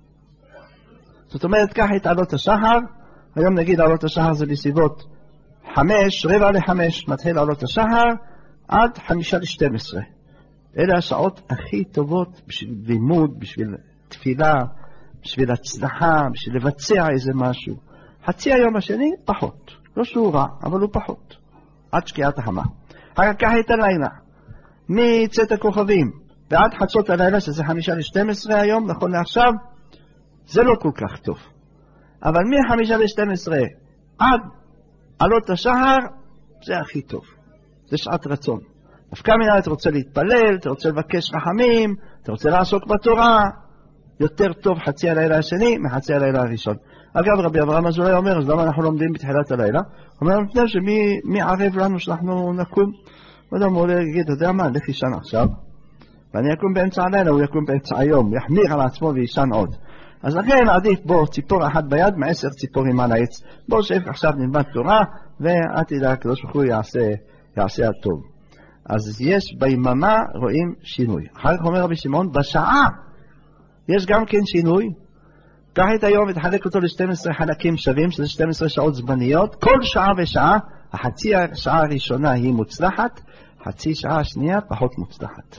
זאת אומרת, קח את עלות השחר, היום נגיד עלות השחר זה בסביבות 5, 4:45, מתחיל עלות השחר, עד 5:12. אלה השעות הכי טובות בשביל לימוד, בשביל תפילה, בשביל הצלחה, בשביל לבצע איזה משהו. חצי היום השני, פחות. לא שהוא רע, אבל הוא פחות. עד שקיעת החמה. אחר כך את הלילה, מצאת הכוכבים, ועד חצות הלילה, שזה 5:12 היום, נכון לעכשיו, זה לא כל כך טוב. אבל מ-5:12 עד עלות השחר, זה הכי טוב. זה שעת רצון. דווקא מינה, אתה רוצה להתפלל, אתה רוצה לבקש רחמים, אתה רוצה לעסוק בתורה, יותר טוב חצי הלילה השני מחצי הלילה הראשון. אגב, רבי אברהם אזולאי אומר, אז למה אנחנו לומדים בתחילת הלילה? הוא אומר, לפני שמי ערב לנו שאנחנו נקום? ואדם הוא יגיד, אתה יודע מה, לך ישן עכשיו, ואני אקום באמצע הלילה, הוא יקום באמצע היום, הוא יחמיר על עצמו וישן עוד. אז לכן עדיף בו ציפור אחת ביד מ10 ציפורים על העץ. בוא שב עכשיו נלמד תורה, ואל תדע, הקדוש ברוך הוא יעשה הטוב. אז יש ביממה רואים שינוי. אחר כך אומר רבי שמעון, בשעה יש גם כן שינוי. קח את היום ותחלק אותו ל-12 חלקים שווים, שזה 12 שעות זמניות. כל שעה ושעה, החצי השעה הראשונה היא מוצלחת, חצי שעה השנייה פחות מוצלחת.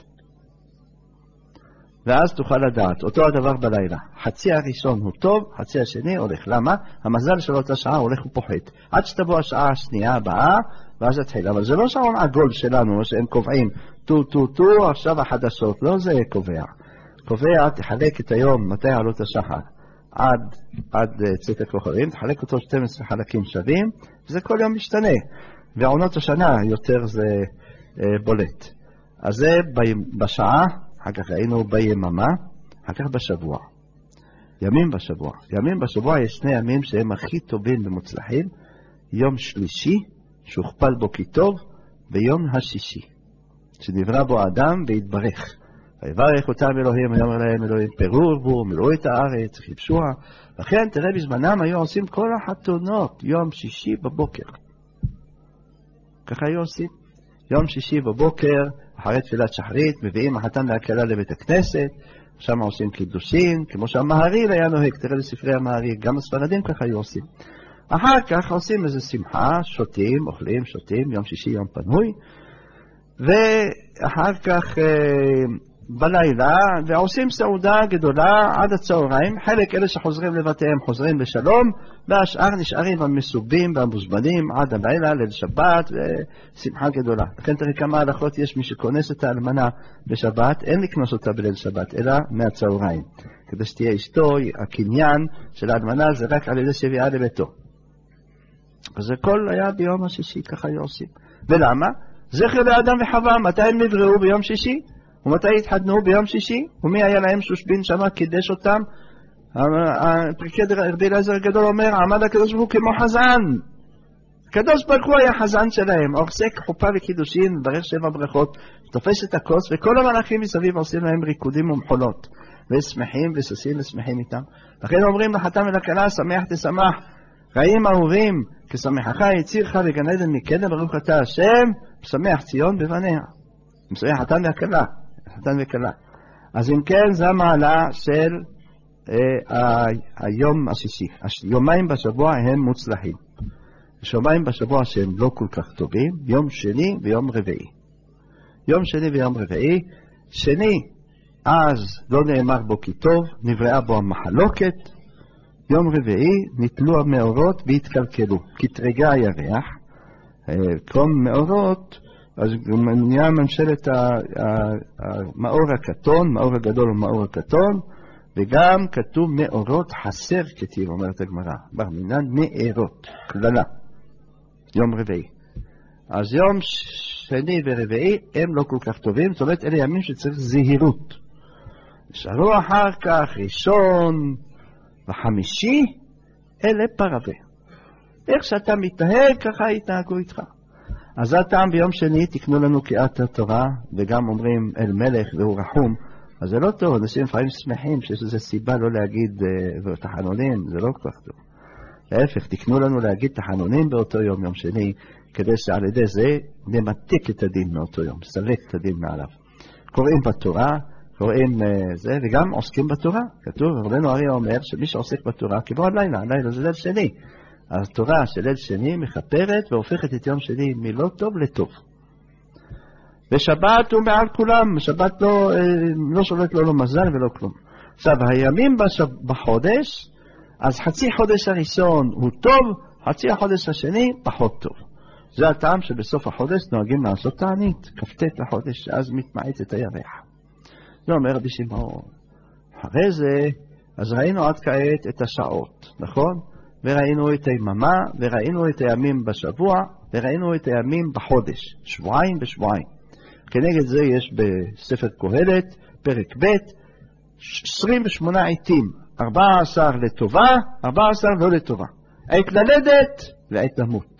ואז תוכל לדעת, אותו הדבר בלילה. חצי הראשון הוא טוב, חצי השני הולך. למה? המזל של אותה שעה הולך ופוחת. עד שתבוא השעה השנייה הבאה, ואז התחיל. אבל זה לא שעון עגול שלנו, שהם קובעים, טו, עכשיו החדשות. לא זה קובע. קובע, תחלק את היום, מתי עלות השחר, עד צאת הכוכבים, תחלק אותו 12 חלקים שווים, וזה כל יום משתנה. ועונות השנה יותר זה בולט. אז זה בשעה, אחר כך ראינו ביממה, אחר כך בשבוע. ימים בשבוע. ימים בשבוע יש שני ימים שהם הכי טובים ומוצלחים. יום שלישי, שהוכפל בו כי טוב, ויום השישי, שנברא בו האדם והתברך. ויברך אותם אלוהים, ויאמר להם אלוהים, פירו ורבו, מילאו את הארץ, חיפשוה. לכן תראה, בזמנם היו עושים כל החתונות, יום שישי בבוקר. ככה היו עושים. יום שישי בבוקר, אחרי תפילת שחרית, מביאים החתן והכלה לבית הכנסת, שם עושים קידושין, כמו שהמהריל היה נוהג, תראה בספרי המהריל, גם הספרדים ככה היו עושים. אחר כך עושים איזו שמחה, שותים, אוכלים, שותים, יום שישי, יום פנוי, ואחר כך בלילה, ועושים סעודה גדולה עד הצהריים, חלק אלה שחוזרים לבתיהם חוזרים בשלום, והשאר נשארים המסובים והמוזמנים עד הלילה, ליל שבת, ושמחה גדולה. לכן תראי כמה הלכות יש, מי שכונס את האלמנה בשבת, אין לקנוס אותה בליל שבת, אלא מהצהריים. כדי שתהיה אשתו, הקניין של האלמנה זה רק על ידי שביעה לביתו. אז הכל היה ביום השישי, ככה היו עושים. ולמה? זכר לאדם וחווה, מתי הם נבראו ביום שישי? ומתי התחתנו ביום שישי? ומי היה להם שושבין שמה, קידש אותם? פרקי רבי אליעזר הגדול אומר, עמד הקדוש ברוך הוא כמו חזן. הקדוש ברוך הוא היה חזן שלהם, עוסק חופה וקידושין, ברך 7 ברכות, תופס את הכוס, וכל המלאכים מסביב עושים להם ריקודים ומחולות, ושמחים וסוסים ושמחים איתם. לכן אומרים לחתן ולכלה, שמח תשמח, רעים אהובים, כשמחך יצירך לגן עדן מקדם, ברוך אתה השם, שמח ציון בבניה. משמח חתן והכלה. חתן וכלה. אז אם כן, זה המעלה של היום השישי. יומיים בשבוע הם מוצלחים. יש יומיים בשבוע שהם לא כל כך טובים, יום שני ויום רביעי. יום שני ויום רביעי, שני, אז לא נאמר בו כי טוב, נבראה בו המחלוקת. יום רביעי, נתלו המאורות והתקלקלו, כתרגע הירח. קום מאורות, אז נהיה ממשלת המאור הכתון, מאור הגדול ומאור הכתון, וגם כתוב מאורות חסר כתיב, אומרת הגמרא, בר מינן מארות, כללה, יום רביעי. אז יום שני ורביעי הם לא כל כך טובים, זאת אומרת אלה ימים שצריך זהירות. נשארו אחר כך ראשון וחמישי, אלה פרווה. איך שאתה מתנהג, ככה יתנהגו איתך. אז זה הטעם ביום שני, תקנו לנו קריאת התורה, וגם אומרים אל מלך והוא רחום. אז זה לא טוב, אנשים לפעמים שמחים שיש איזו סיבה לא להגיד תחנונים, זה לא כל כך טוב. להפך, תקנו לנו להגיד תחנונים באותו יום, יום שני, כדי שעל ידי זה נמתק את הדין מאותו יום, סלק את הדין מעליו. קוראים בתורה, קוראים זה, וגם עוסקים בתורה. כתוב, רבנו אריה אומר שמי שעוסק בתורה, כמו הלילה, הלילה זה ליל שני. התורה של ליל שני מחפרת והופכת את יום שני מלא טוב לטוב. ושבת הוא מעל כולם, שבת לא שולט לו מזל ולא כלום. עכשיו, הימים בחודש, אז חצי חודש הראשון הוא טוב, חצי החודש השני פחות טוב. זה הטעם שבסוף החודש נוהגים לעשות תענית, כ"ט לחודש, אז מתמעט הירח. זה אומר רבי שמעון. אחרי זה, אז ראינו עד כעת את השעות, נכון? וראינו את היממה, וראינו את הימים בשבוע, וראינו את הימים בחודש, שבועיים בשבועיים. כנגד זה יש בספר קהלת, פרק ב' 28 עיתים, 14 לטובה, 14 לא לטובה. עת ללדת ועת למות.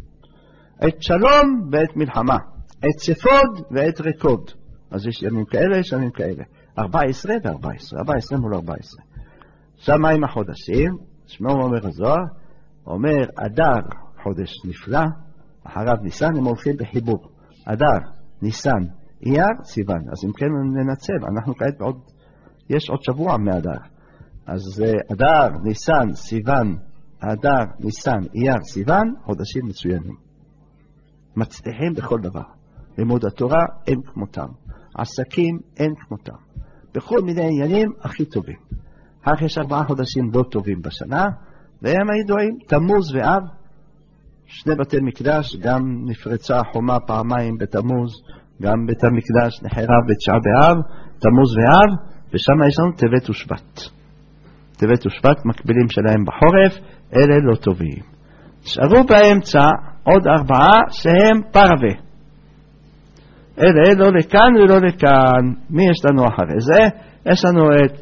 עת שלום ועת מלחמה. עת ספוד ועת רקוד. אז יש ימים כאלה, יש ימים כאלה. 14 ו-14, 14 מול 14. עכשיו מה עם החודשים? שמעון אומר הזוהר, אומר אדר חודש נפלא, אחריו ניסן, הם הולכים בחיבור. אדר, ניסן, אייר, סיוון. אז אם כן ננצל, אנחנו כעת בעוד, יש עוד שבוע מאדר. אז אדר, ניסן, סיוון, אדר, ניסן, אייר, סיוון, חודשים מצוינים. מצליחים בכל דבר. לימוד התורה אין כמותם. עסקים אין כמותם. בכל מיני עניינים הכי טובים. אך יש 4 חודשים לא טובים בשנה, והם הידועים, תמוז ואב, 2 בתי מקדש, גם נפרצה החומה פעמיים בתמוז, גם בית המקדש נחרב בתשעה באב, תמוז ואב, ושם יש לנו טבת ושבט. טבת ושבט מקבילים שלהם בחורף, אלה לא טובים. נשארו באמצע עוד 4 שהם פרווה. אלה לא לכאן ולא לכאן. מי יש לנו אחרי זה? יש לנו את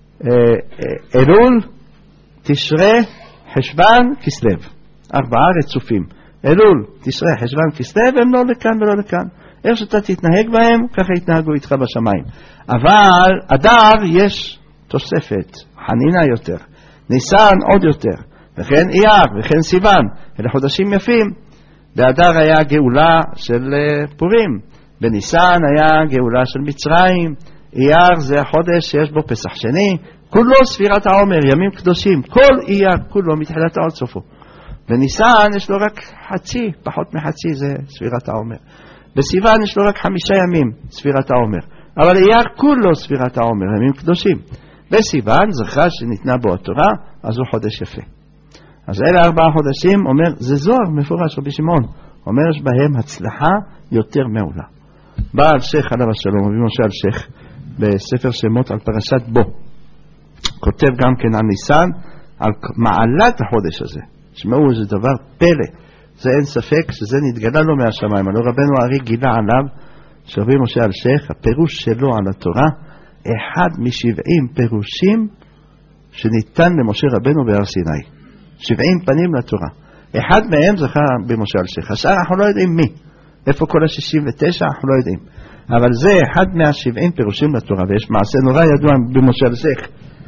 אלול, תשרה, חשבן, כסלו. 4 רצופים. אלול, תשרה, חשבן, כסלו, הם לא לכאן ולא לכאן. איך שאתה תתנהג בהם, ככה יתנהגו איתך בשמיים. אבל אדר יש תוספת, חנינה יותר. ניסן עוד יותר. וכן אייר, וכן סיוון. אלה חודשים יפים. באדר היה גאולה של פורים. בניסן היה גאולה של מצרים. אייר זה החודש שיש בו פסח שני. כולו ספירת העומר, ימים קדושים. כל אייר, כולו מתחילת עד סופו. בניסן יש לו רק חצי, פחות מחצי זה ספירת העומר. בסיוון יש לו רק 5 ימים ספירת העומר. אבל אייר כולו ספירת העומר, ימים קדושים. בסיוון זכר שניתנה בו התורה, אז הוא חודש יפה. אז אלה 4 חודשים, אומר, זה זוהר מפורש רבי שמעון, אומר שבהם הצלחה יותר מעולה. בעל שייך עליו השלום, רבי משה אלשיך, בספר שמות על פרשת בו, כותב גם כן על ניסן, על מעלת החודש הזה. שמעו, זה דבר פלא, זה אין ספק שזה נתגלה לו מהשמיים. הלא רבנו הארי גילה עליו, שרבי משה אלשיך, הפירוש שלו על התורה, אחד מ70 פירושים שניתן למשה רבנו בהר סיני. 70 פנים לתורה. אחד מהם זכה במשה אלשיך. השאר אנחנו לא יודעים מי. איפה כל ה-69 אנחנו לא יודעים. אבל זה אחד מה-70 פירושים לתורה. ויש מעשה נורא ידוע במשה אלשיך.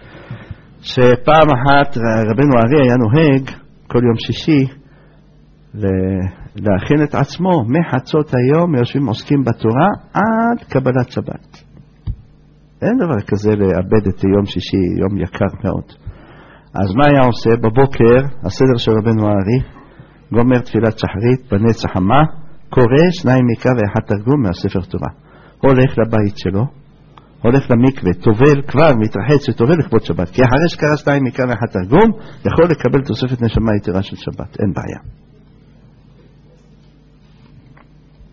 שפעם אחת רבנו הארי היה נוהג כל יום שישי להכין את עצמו מחצות היום, יושבים עוסקים בתורה עד קבלת שבת. אין דבר כזה לאבד את יום שישי, יום יקר מאוד. אז מה היה עושה? בבוקר, הסדר של רבנו הארי, גומר תפילת שחרית בנץ החמה, קורא 2 מקרא ו1 תרגום מהספר תורה. הולך לבית שלו, הולך למקווה, טובל, כבר מתרחץ וטובל לכבוד שבת. כי אחרי שקרא 2 מקרא ו1 תרגום, יכול לקבל תוספת נשמה יתרה של שבת, אין בעיה.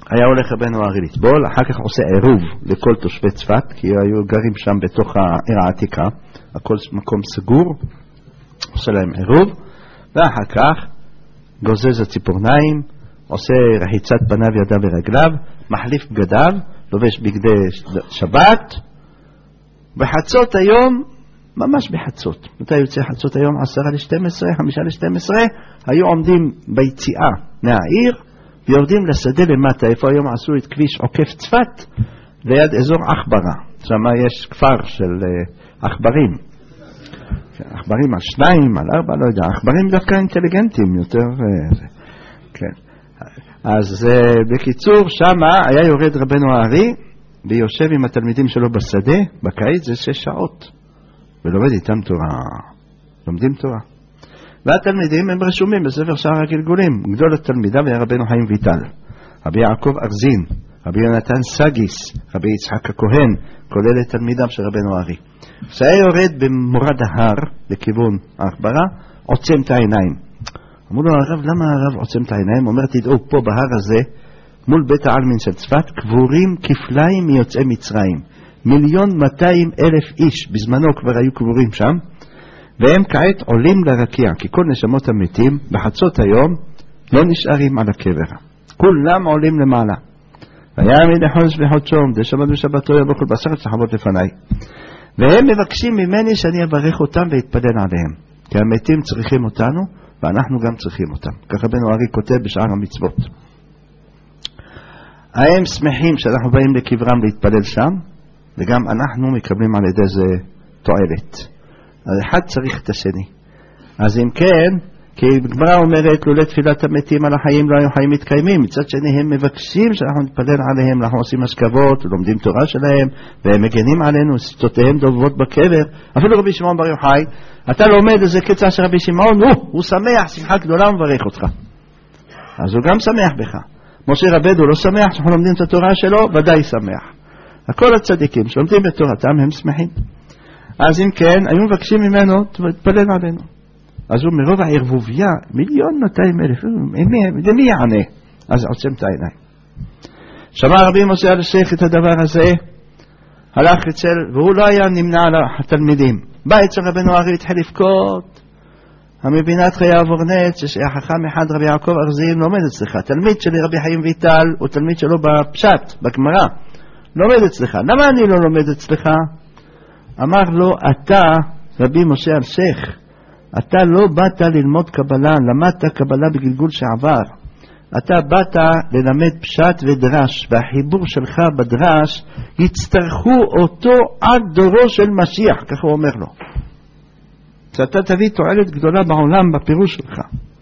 היה הולך רבנו הארי לטבול, אחר כך עושה עירוב לכל תושבי צפת, כי היו גרים שם בתוך העיר העתיקה, הכל מקום סגור, עושה להם עירוב, ואחר כך גוזז הציפורניים, עושה רחיצת פניו, ידיו ורגליו, מחליף בגדיו, לובש בגדי שבת, בחצות היום, ממש בחצות, מתי יוצא חצות היום? 10:12, 5:12, היו עומדים ביציאה מהעיר, ויורדים לשדה למטה, איפה היום עשו את כביש עוקף צפת, ליד אזור אחברה, שם יש כפר של אחברים, אחברים על 2, על 4, לא יודע, אחברים דווקא אינטליגנטים יותר, כן. אז בקיצור, שם היה יורד רבנו הארי, ויושב עם התלמידים שלו בשדה, בקיץ זה 6 שעות, ולומד איתם תורה, לומדים תורה. והתלמידים הם רשומים בספר שער הגלגולים. גדול התלמידיו היה רבנו חיים ויטל, רבי יעקב ארזין, רבי יונתן סגיס, רבי יצחק הכהן, כולל את תלמידיו של רבנו הארי. כשהיה יורד במורד ההר לכיוון האחברה, עוצם את העיניים. אמרו לו הרב, למה הרב עוצם את העיניים? אומר, תדעו, פה בהר הזה, מול בית העלמין של צפת, קבורים כפליים מיוצאי מצרים. 1,200,000 איש בזמנו כבר היו קבורים שם, והם כעת עולים לרקיע, כי כל נשמות המתים בחצות היום לא נשארים על הקבר, כולם עולים למעלה. ויעמיד לחודש בחודשו, די שבת ושבתו יבוא כל בעשרת סחבות לפניי, והם מבקשים ממני שאני אברך אותם ואתפלל עליהם, כי המתים צריכים אותנו ואנחנו גם צריכים אותם. ככה רבנו הארי כותב בשאר המצוות. הם שמחים שאנחנו באים לקברם להתפלל שם, וגם אנחנו מקבלים על ידי זה תועלת. אז אחד צריך את השני. אז אם כן, כי הגמרא אומרת, לולא תפילת המתים על החיים לא היו חיים מתקיימים. מצד שני הם מבקשים שאנחנו נתפלל עליהם, אנחנו עושים השכבות, לומדים תורה שלהם, והם מגנים עלינו, שפתותיהם דובבות בקבר. אפילו רבי שמעון בר יוחאי, אתה לומד איזה קצה של רבי שמעון, הוא שמח, שמחה גדולה ומברך אותך. אז הוא גם שמח בך. משה רבנו לא שמח שאנחנו לומדים את התורה שלו, ודאי שמח. הכל הצדיקים שלומדים בתורתם הם שמחים. אז אם כן, היו מבקשים ממנו, תתפלל עלינו. אז הוא מרוב הערבוביה, 1,200,000, למי יענה? אז עוצם את העיניים. שמע רבי משה אלשיך את הדבר הזה, הלך אצל, והוא לא היה נמנע על התלמידים. בא אצל רבנו הארי, התחיל לבכות, המבינת חייו אורנץ, שהיה חכם אחד רבי יעקב ארזין, לומד אצלך. תלמיד שלי רבי חיים ויטל, הוא תלמיד שלו בפשט, בגמרא, לומד אצלך. למה אני לא לומד אצלך? אמר לו, אתה, רבי משה אלשיך, אתה לא באת ללמוד קבלה, למדת קבלה בגלגול שעבר. אתה באת ללמד פשט ודרש, והחיבור שלך בדרש יצטרכו אותו עד דורו של משיח, כך הוא אומר לו. שאתה תביא תועלת גדולה בעולם בפירוש שלך.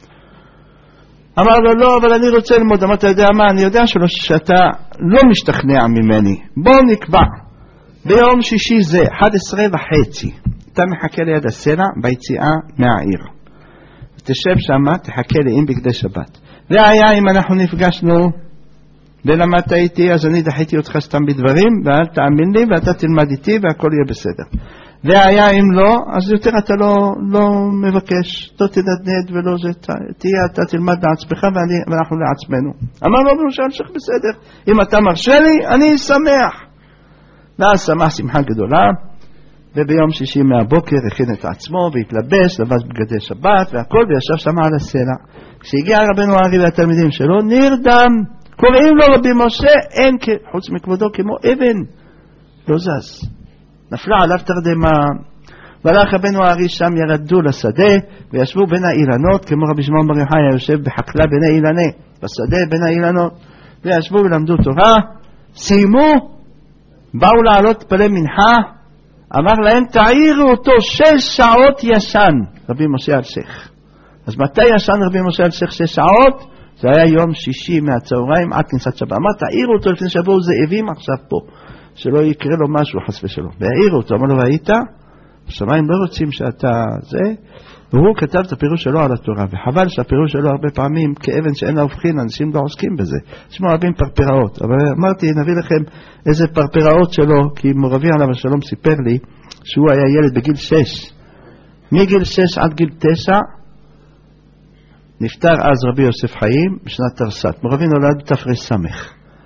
אמר לו, לא, אבל אני רוצה ללמוד. אמר, אתה יודע מה? אני יודע שאתה לא משתכנע ממני. בוא נקבע. ביום שישי זה 11:30. אתה מחכה ליד הסלע ביציאה מהעיר. תשב שם, תחכה לי עם בגדי שבת. והיה אם אנחנו נפגשנו ולמדת איתי, אז אני דחיתי אותך סתם בדברים, ואל תאמין לי, ואתה תלמד איתי והכל יהיה בסדר. והיה אם לא, אז יותר אתה לא מבקש, לא תדדנד ולא זה, תהיה אתה תלמד לעצמך ואנחנו לעצמנו. אמר לו, אלשיך בסדר, אם אתה מרשה לי, אני שמח. ואז שמח שמחה גדולה, וביום שישי מהבוקר הכין את עצמו והתלבש, לבש בגדי שבת והכל, וישב שם על הסלע. כשהגיע רבנו הארי והתלמידים שלו, נרדם, קוראים לו רבי משה, אין חוץ מכבודו כמו אבן, לא זז. נפלה עליו תרדמה, והלך רבנו הארי שם, ירדו לשדה, וישבו בין האילנות, כמו רבי שמעון בר יוחאי היושב בחקלה בין האילני, בשדה בין האילנות, וישבו ולמדו תורה, סיימו, באו לעלות פלי מנחה, אמר להם, תעירו אותו 6 שעות ישן, רבי משה אלשיך. אז מתי ישן רבי משה אלשיך 6 שעות? זה היה יום שישי מהצהריים עד כניסת שבת. אמר, תעירו אותו לפני שבוע זאבים עכשיו פה, שלא יקרה לו משהו חס ושלום. והעירו אותו, אמר לו, ראית? השמיים לא רוצים שאתה זה, והוא כתב את הפירוש שלו על התורה, וחבל שהפירוש שלו הרבה פעמים כאבן שאין לה הופכין, אנשים לא עוסקים בזה. יש רבים פרפראות, אבל אמרתי, נביא לכם איזה פרפראות שלו, כי מורבי עליו השלום סיפר לי שהוא היה ילד בגיל 6. מגיל 6 עד גיל 9, נפטר אז רבי יוסף חיים בשנת תרס"ט. מורבי נולד תרס"ח.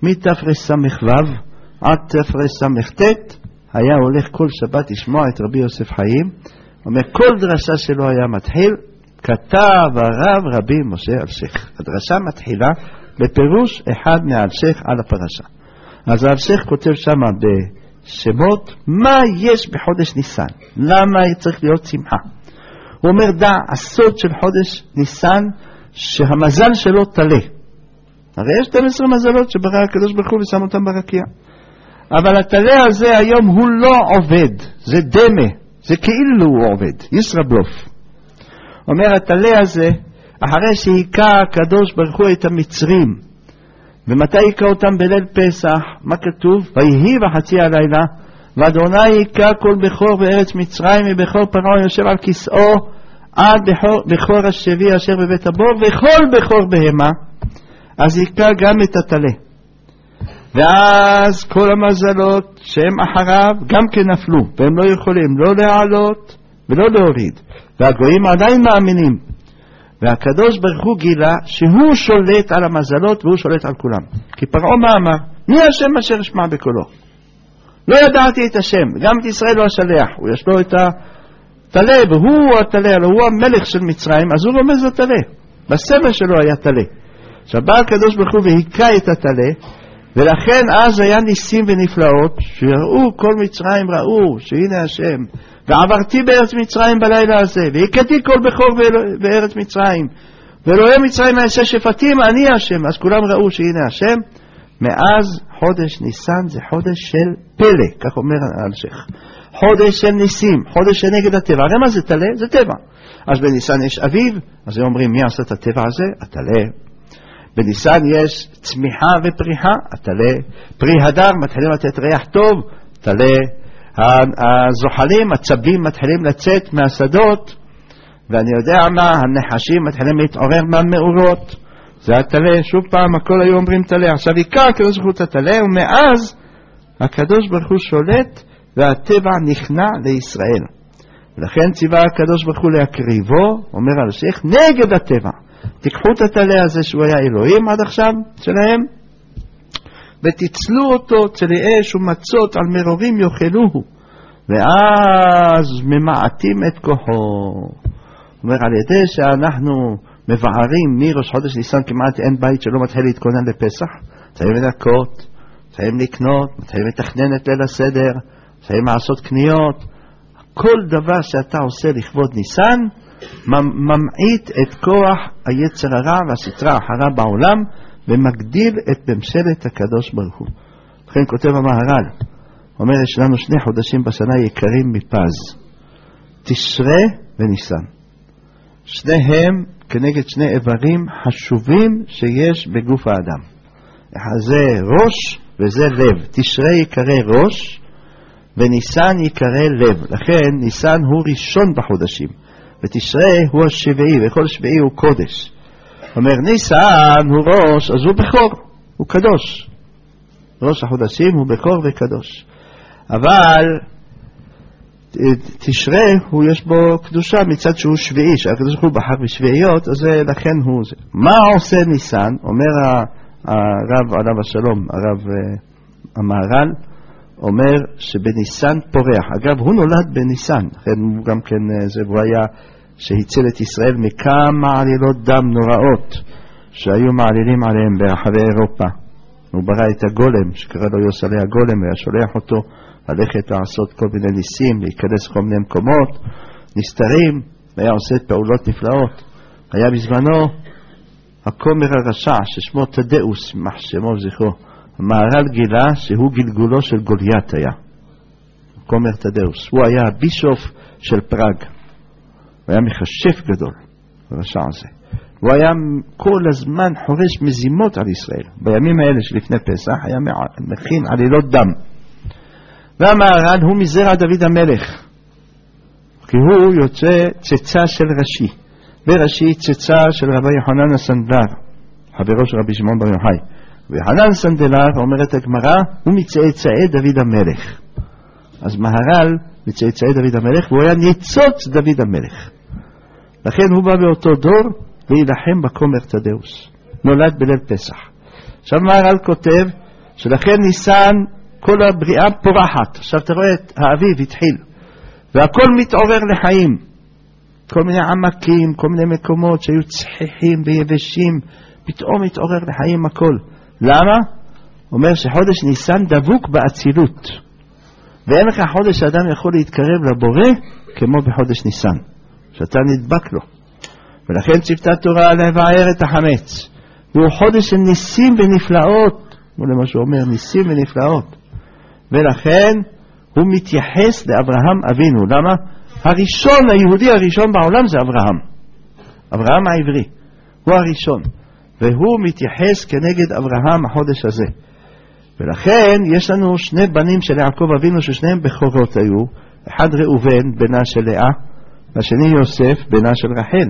מתרס"ו עד תרס"ט, היה הולך כל שבת לשמוע את רבי יוסף חיים. אומר, כל דרשה שלו היה מתחיל, כתב הרב רבי משה אלשיך. הדרשה מתחילה בפירוש אחד מהאלשיך על הפרשה. אז האלשיך כותב שם בשמות מה יש בחודש ניסן, למה צריך להיות שמחה. הוא אומר, דע, הסוד של חודש ניסן שהמזל שלו תלה. הרי יש 12 מזלות שברא הקדוש ברוך הוא ושם אותם ברקיע, אבל התלה הזה היום הוא לא עובד, זה דמה, זה כאילו הוא עובד, ישראבלוף. אומר, התלה הזה, אחרי שהיכה הקדוש ברוך הוא את המצרים, ומתי היכה אותם בליל פסח, מה כתוב? ויהי בחצי הלילה, ואדוני היכה כל בכור בארץ מצרים, מבכור פרעה יושב על כיסאו, עד בכור השבי אשר בבית הבור, וכל בכור בהמה, אז היכה גם את התלה. ואז כל המזלות שהם אחריו גם כן נפלו, והם לא יכולים לא להעלות ולא להוריד, והגויים עדיין מאמינים. והקדוש ברוך הוא גילה שהוא שולט על המזלות והוא שולט על כולם. כי פרעה מה אמר? מי השם אשר אשמע בקולו? לא ידעתי את השם, גם את ישראל לא השלח, הוא יש לו את התלה, והוא התלה, הוא המלך של מצרים, אז הוא רומז לתלה, בסבל שלו היה תלה. עכשיו בא הקדוש ברוך הוא והיכה את התלה, ולכן אז היה ניסים ונפלאות, שראו כל מצרים, ראו שהנה השם, ועברתי בארץ מצרים בלילה הזה, והכיתי כל בכור בארץ מצרים, ואלוהי מצרים מעשה שפטים, אני השם. אז כולם ראו שהנה השם. מאז חודש ניסן זה חודש של פלא, כך אומר האלשיך, חודש של ניסים, חודש שנגד הטבע. הרי מה זה תלה? זה טבע. אז בניסן יש אביב, אז הם אומרים, מי עשה את הטבע הזה? התלה. בניסן יש צמיחה ופריחה, התלה. פרי הדר, מתחילים לתת ריח טוב, תלה. הזוחלים, הצבים מתחילים לצאת מהשדות, ואני יודע מה, הנחשים מתחילים להתעורר מהמאורות, זה התלה. שוב פעם, הכל היו אומרים תלה. עכשיו עיקר הקדוש ברוך הוא את התלה, ומאז הקדוש ברוך הוא שולט, והטבע נכנע לישראל. ולכן ציווה הקדוש ברוך הוא להקריבו, אומר אלשיך, נגד הטבע. תיקחו את התלה הזה שהוא היה אלוהים עד עכשיו שלהם, ותצלו אותו צלי אש ומצות על מרורים יאכלוהו, ואז ממעטים את כוחו. אומר, על ידי שאנחנו מבערים מראש חודש ניסן, כמעט אין בית שלא מתחיל להתכונן לפסח. מתחילים לנקות, מתחילים לקנות, מתחילים לתכנן את ליל הסדר, מתחילים לעשות קניות. כל דבר שאתה עושה לכבוד ניסן ממעיט את כוח היצר הרע והסטרה החרה בעולם, ומגדיל את ממשלת הקדוש ברוך הוא. לכן כותב המהר"ל, אומר, יש לנו 2 חודשים בשנה יקרים מפז, תשרה וניסן. שניהם כנגד 2 איברים חשובים שיש בגוף האדם. זה ראש וזה לב. תשרה יקרא ראש וניסן יקרא לב. לכן ניסן הוא ראשון בחודשים, ותשרה הוא השביעי, וכל שביעי הוא קודש. אומר, ניסן הוא ראש, אז הוא בכור, הוא קדוש. ראש החודשים הוא בכור וקדוש. אבל תשרה הוא יש בו קדושה מצד שהוא שביעי, שהקדוש הוא בחר בשביעיות, אז לכן הוא זה. מה עושה ניסן? אומר הרב עליו השלום, הרב המהר"ל, אומר שבניסן פורח. אגב, הוא נולד בניסן, לכן הוא גם כן, זה הוא היה שהציל את ישראל מכמה עלילות דם נוראות שהיו מעלילים עליהם ברחבי אירופה. הוא ברא את הגולם, שקרא לו יוסלי הגולם, והיה שולח אותו ללכת לעשות כל מיני ניסים, להיכנס כל מיני מקומות נסתרים, והיה עושה פעולות נפלאות. היה בזמנו הכומר הרשע ששמו תדאוס, מחשמו וזכרו, המהר"ל גילה שהוא גלגולו של גוליית היה, הכומר תדאוס. הוא היה הבישוף של פראג, הוא היה מכשף גדול, הרשע הזה. הוא היה כל הזמן חורש מזימות על ישראל. בימים האלה שלפני פסח היה מכין עלילות דם. והמהר"ל הוא מזרע דוד המלך, כי הוא יוצא צאצא של רש"י, ורש"י צאצא של רבי יוחנן הסנדלר, חברו של רבי שמעון בר יוחאי. ויוחנן סנדלר, אומרת הגמרא, הוא מצאצאי דוד המלך. אז מהר"ל מצאצאי דוד המלך, והוא היה ניצוץ דוד המלך. לכן הוא בא באותו דור להילחם בכומר תדאוס. נולד בליל פסח. עכשיו מהר"ל כותב שלכן ניסן כל הבריאה פורחת. עכשיו אתה רואה את האביב התחיל, והכל מתעורר לחיים. כל מיני עמקים, כל מיני מקומות שהיו צחיחים ויבשים, פתאום מתעורר לחיים הכל. למה? אומר שחודש ניסן דבוק באצילות. ואין לך חודש שאדם יכול להתקרב לבורא כמו בחודש ניסן, שאתה נדבק לו. ולכן ציוותה תורה לבער את החמץ. והוא חודש של ניסים ונפלאות, כמו למה שהוא אומר, ניסים ונפלאות. ולכן הוא מתייחס לאברהם אבינו. למה? הראשון, היהודי הראשון בעולם זה אברהם. אברהם העברי, הוא הראשון. והוא מתייחס כנגד אברהם החודש הזה. ולכן יש לנו שני בנים של יעקב אבינו ששניהם בכורות היו. אחד ראובן, בנה של לאה, והשני יוסף, בנה של רחל.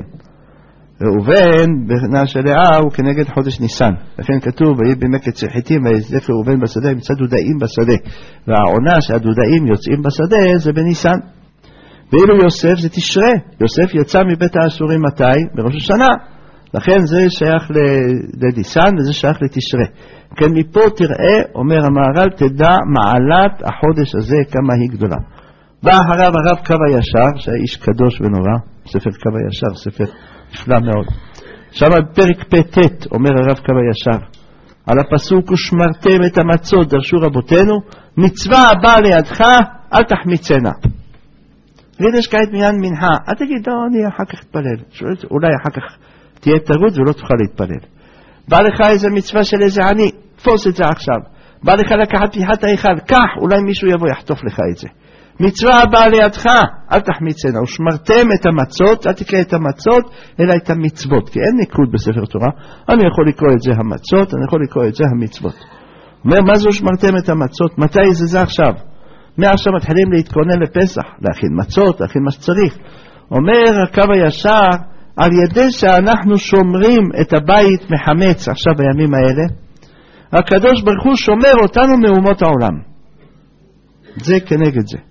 ראובן, בנה של לאה, הוא כנגד חודש ניסן. לכן כתוב, ויהי במקץ חיטים, ויזדק ראובן בשדה, ימצא דודאים בשדה. והעונה שהדודאים יוצאים בשדה זה בניסן. ואילו יוסף זה תשרה. יוסף יצא מבית האסורים מתי? בראש השנה. לכן זה שייך לניסן וזה שייך לתשרה. כן מפה תראה, אומר המהר"ל, תדע מעלת החודש הזה כמה היא גדולה. בא אחריו הרב קו הישר, שהיה איש קדוש ונורא, ספר קו הישר, ספר נפלא מאוד. שם בפרק פ"ט אומר הרב קו הישר, על הפסוק ושמרתם את המצות דרשו רבותינו, מצווה הבאה לידך אל תחמיצנה. יש כעת מיין מנחה, אל תגיד, אני אחר כך אתפלל, אולי אחר כך תהיה תרוץ ולא תוכל להתפלל. בא לך איזה מצווה של איזה עני, תפוס את זה עכשיו. בא לך לקחת פתיחת ההיכל, קח, אולי מישהו יבוא יחטוף לך את זה. מצווה הבאה לידך, אל תחמיצנה. ושמרתם את המצות, אל תקרא את המצות, אלא את המצוות. כי אין ניקוד בספר תורה, אני יכול לקרוא את זה המצות, אני יכול לקרוא את זה המצוות. אומר, מה זה שמרתם את המצות? מתי זה עכשיו? מעכשיו מתחילים להתכונן לפסח, להכין מצות, להכין מה שצריך. אומר הקו הישר, על ידי שאנחנו שומרים את הבית מחמץ עכשיו בימים האלה, הקדוש ברוך הוא שומר אותנו מאומות העולם. זה כנגד זה.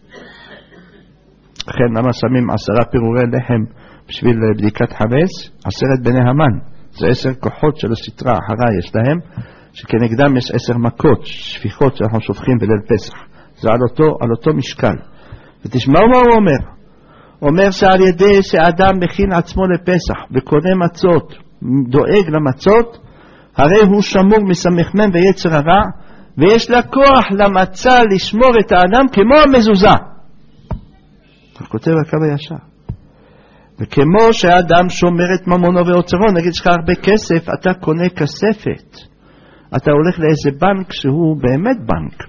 לכן למה שמים 10 פירורי לחם בשביל בדיקת חמץ? 10 בני המן. זה 10 כוחות של הסתרה אחרה יש להם, שכנגדם יש 10 מכות, שפיכות שאנחנו שופכים בליל פסח. זה על אותו משקל. ותשמעו מה הוא אומר. אומר שעל ידי שאדם מכין עצמו לפסח וקונה מצות, דואג למצות, הרי הוא שמור מסמכמן ויצר הרע, ויש לה כוח למצה לשמור את האדם כמו המזוזה. הוא כותב הקו הישר. וכמו שהאדם שומר את ממונו ואוצרו, נגיד שלך הרבה כסף, אתה קונה כספת. אתה הולך לאיזה בנק שהוא באמת בנק.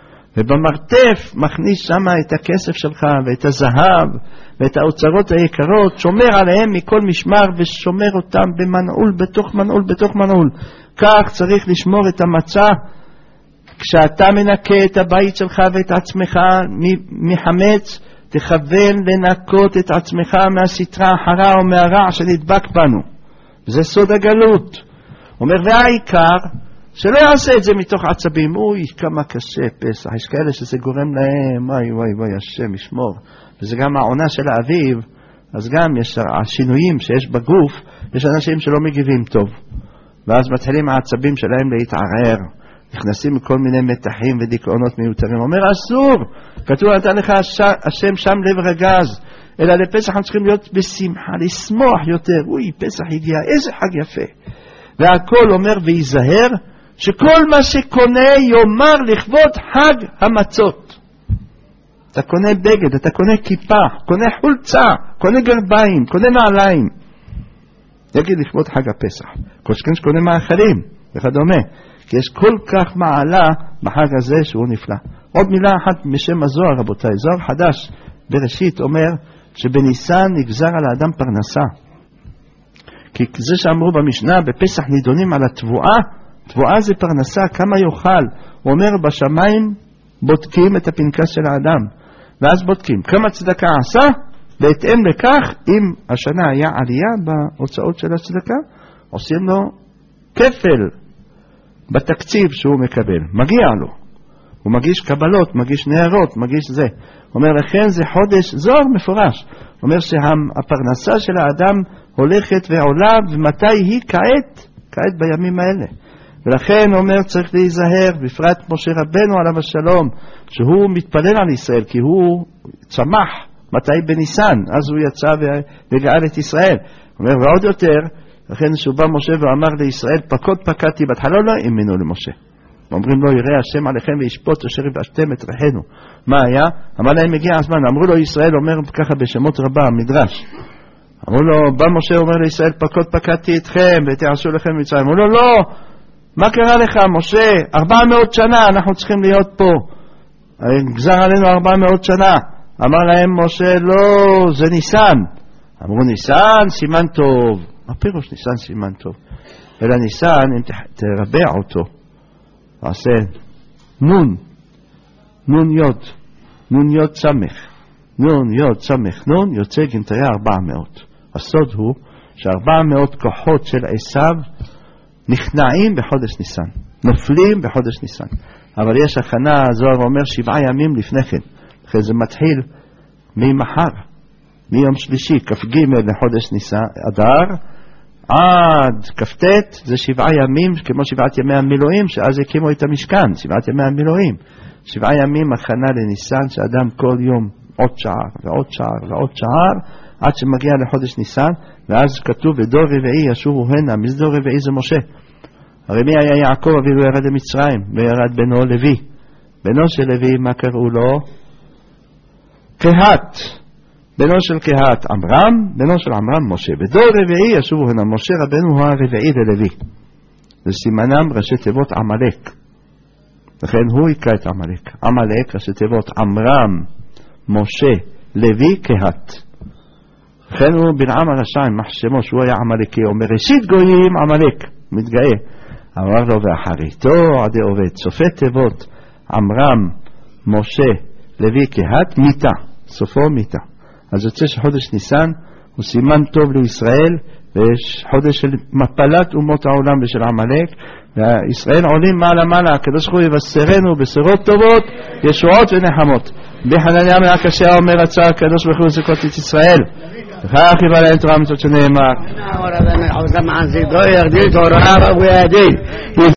ובמרתף מכניס שם את הכסף שלך ואת הזהב ואת האוצרות היקרות, שומר עליהם מכל משמר ושומר אותם במנעול בתוך מנעול בתוך מנעול. כך צריך לשמור את המצה. כשאתה מנקה את הבית שלך ואת עצמך מחמץ, תכוון לנקות את עצמך מהסתרה החרה או מהרע שנדבק בנו. זה סוד הגלות. אומר, והעיקר שלא יעשה את זה מתוך עצבים. אוי, כמה קשה פסח. יש כאלה שזה גורם להם, וואי, השם ישמור. וזה גם העונה של האביב, אז גם יש השינויים שיש בגוף, יש אנשים שלא מגיבים טוב. ואז מתחילים העצבים שלהם להתערער. נכנסים מכל מיני מתחים ודיכאונות מיותרים. אומר, אסור. כתוב, נתן לך השם שם לב רגז. אלא לפסח אנחנו צריכים להיות בשמחה, לשמוח יותר. אוי, פסח הגיע, איזה חג יפה. והכל אומר ויזהר, שכל מה שקונה יאמר לכבוד חג המצות. אתה קונה בגד, אתה קונה כיפה, קונה חולצה, קונה גרביים, קונה נעליים. יגיד לכבוד חג הפסח. כל שכן שקונה מאכלים וכדומה. כי יש כל כך מעלה בחג הזה שהוא נפלא. עוד מילה אחת משם הזוהר, רבותיי. זוהר חדש בראשית אומר שבניסן נגזר על האדם פרנסה. כי זה שאמרו במשנה, בפסח נידונים על התבואה, תבואה זה פרנסה, כמה יאכל. הוא אומר, בשמיים בודקים את הפנקס של האדם, ואז בודקים כמה צדקה עשה, בהתאם לכך, אם השנה היה עלייה בהוצאות של הצדקה, עושים לו כפל בתקציב שהוא מקבל, מגיע לו. הוא מגיש קבלות, מגיש נערות, מגיש זה. הוא אומר, לכן זה חודש, זוהר מפורש. הוא אומר שהפרנסה של האדם הולכת ועולה, ומתי היא? כעת בימים האלה. ולכן אומר צריך להיזהר, בפרט משה רבנו עליו השלום, שהוא מתפלל על ישראל, כי הוא צמח מתי בניסן, אז הוא יצא וגאל את ישראל. הוא אומר, ועוד יותר, לכן שהוא בא משה ואמר לישראל, פקוד פקדתי, בהתחלה לא האמינו למשה. אומרים לו, יראה השם עליכם וישפוט אשר יבשתם את רחנו. מה היה? אמר להם, הגיע הזמן. אמרו לו, ישראל אומר ככה בשמות רבה, המדרש. אמרו לו, בא משה אומר לישראל, פקוד פקדתי אתכם ותעשו לכם מצרים. אמרו לו, לא, מה קרה לך משה? 400 שנה אנחנו צריכים להיות פה. גזר עלינו 400 שנה. אמר להם משה, לא, זה ניסן. אמרו, ניסן, סימן טוב. מה פירוש ניסן, סימן טוב? אלא ניסן, אם תרבע אותו, עשה נון יוד סמך, נון יוד סמך נון, יוצא גנטרי 400. הסוד הוא ש400 כוחות של עשיו נכנעים בחודש ניסן, נופלים בחודש ניסן. אבל יש הכנה, הזוהר אומר 7 ימים לפני כן. אחרי זה מתחיל ממחר, מיום שלישי, כ"ג לחודש ניסן, אדר, עד כ"ט, זה 7 ימים, כמו 7 ימי המילואים, שאז הקימו את המשכן, 7 ימי המילואים. 7 ימים הכנה לניסן, שאדם כל יום עוד שער ועוד שער ועוד שער, עד שמגיע לחודש ניסן, ואז כתוב, ודור רביעי ישובו הנה, מסדור רביעי זה משה. הרי מי היה יעקב אביו ירד למצרים, וירד בנו לוי. בנו של לוי, מה קראו לו? קהת. בנו של קהת עמרם, בנו של עמרם משה. בדור רביעי ישובו הנה, משה רבנו הוא הרביעי ללוי. זה סימנם ראשי תיבות עמלק. לכן הוא יקרא את עמלק. עמלק, ראשי תיבות עמרם, משה, לוי, קהת. לכן הוא בלעם הרשע עם מחשמו שהוא היה עמלקי, אומר ראשית גויים עמלק, מתגאה. אמר לו ואחריתו עדי עובד, סופי תיבות עמרם, משה, לוי, קהת, מיתה, סופו מיתה. אז יוצא שחודש ניסן הוא סימן טוב לישראל, ויש חודש של מפלת אומות העולם ושל עמלק, וישראל עולים מעלה מעלה, הקדוש ברוך הוא יבשרנו בשורות טובות, ישועות ונחמות. בחנניה מהקשה אומר רצה הקדוש ברוך הוא לזכות את ישראל. וכך יבא להם תורה מצוות שנאמר.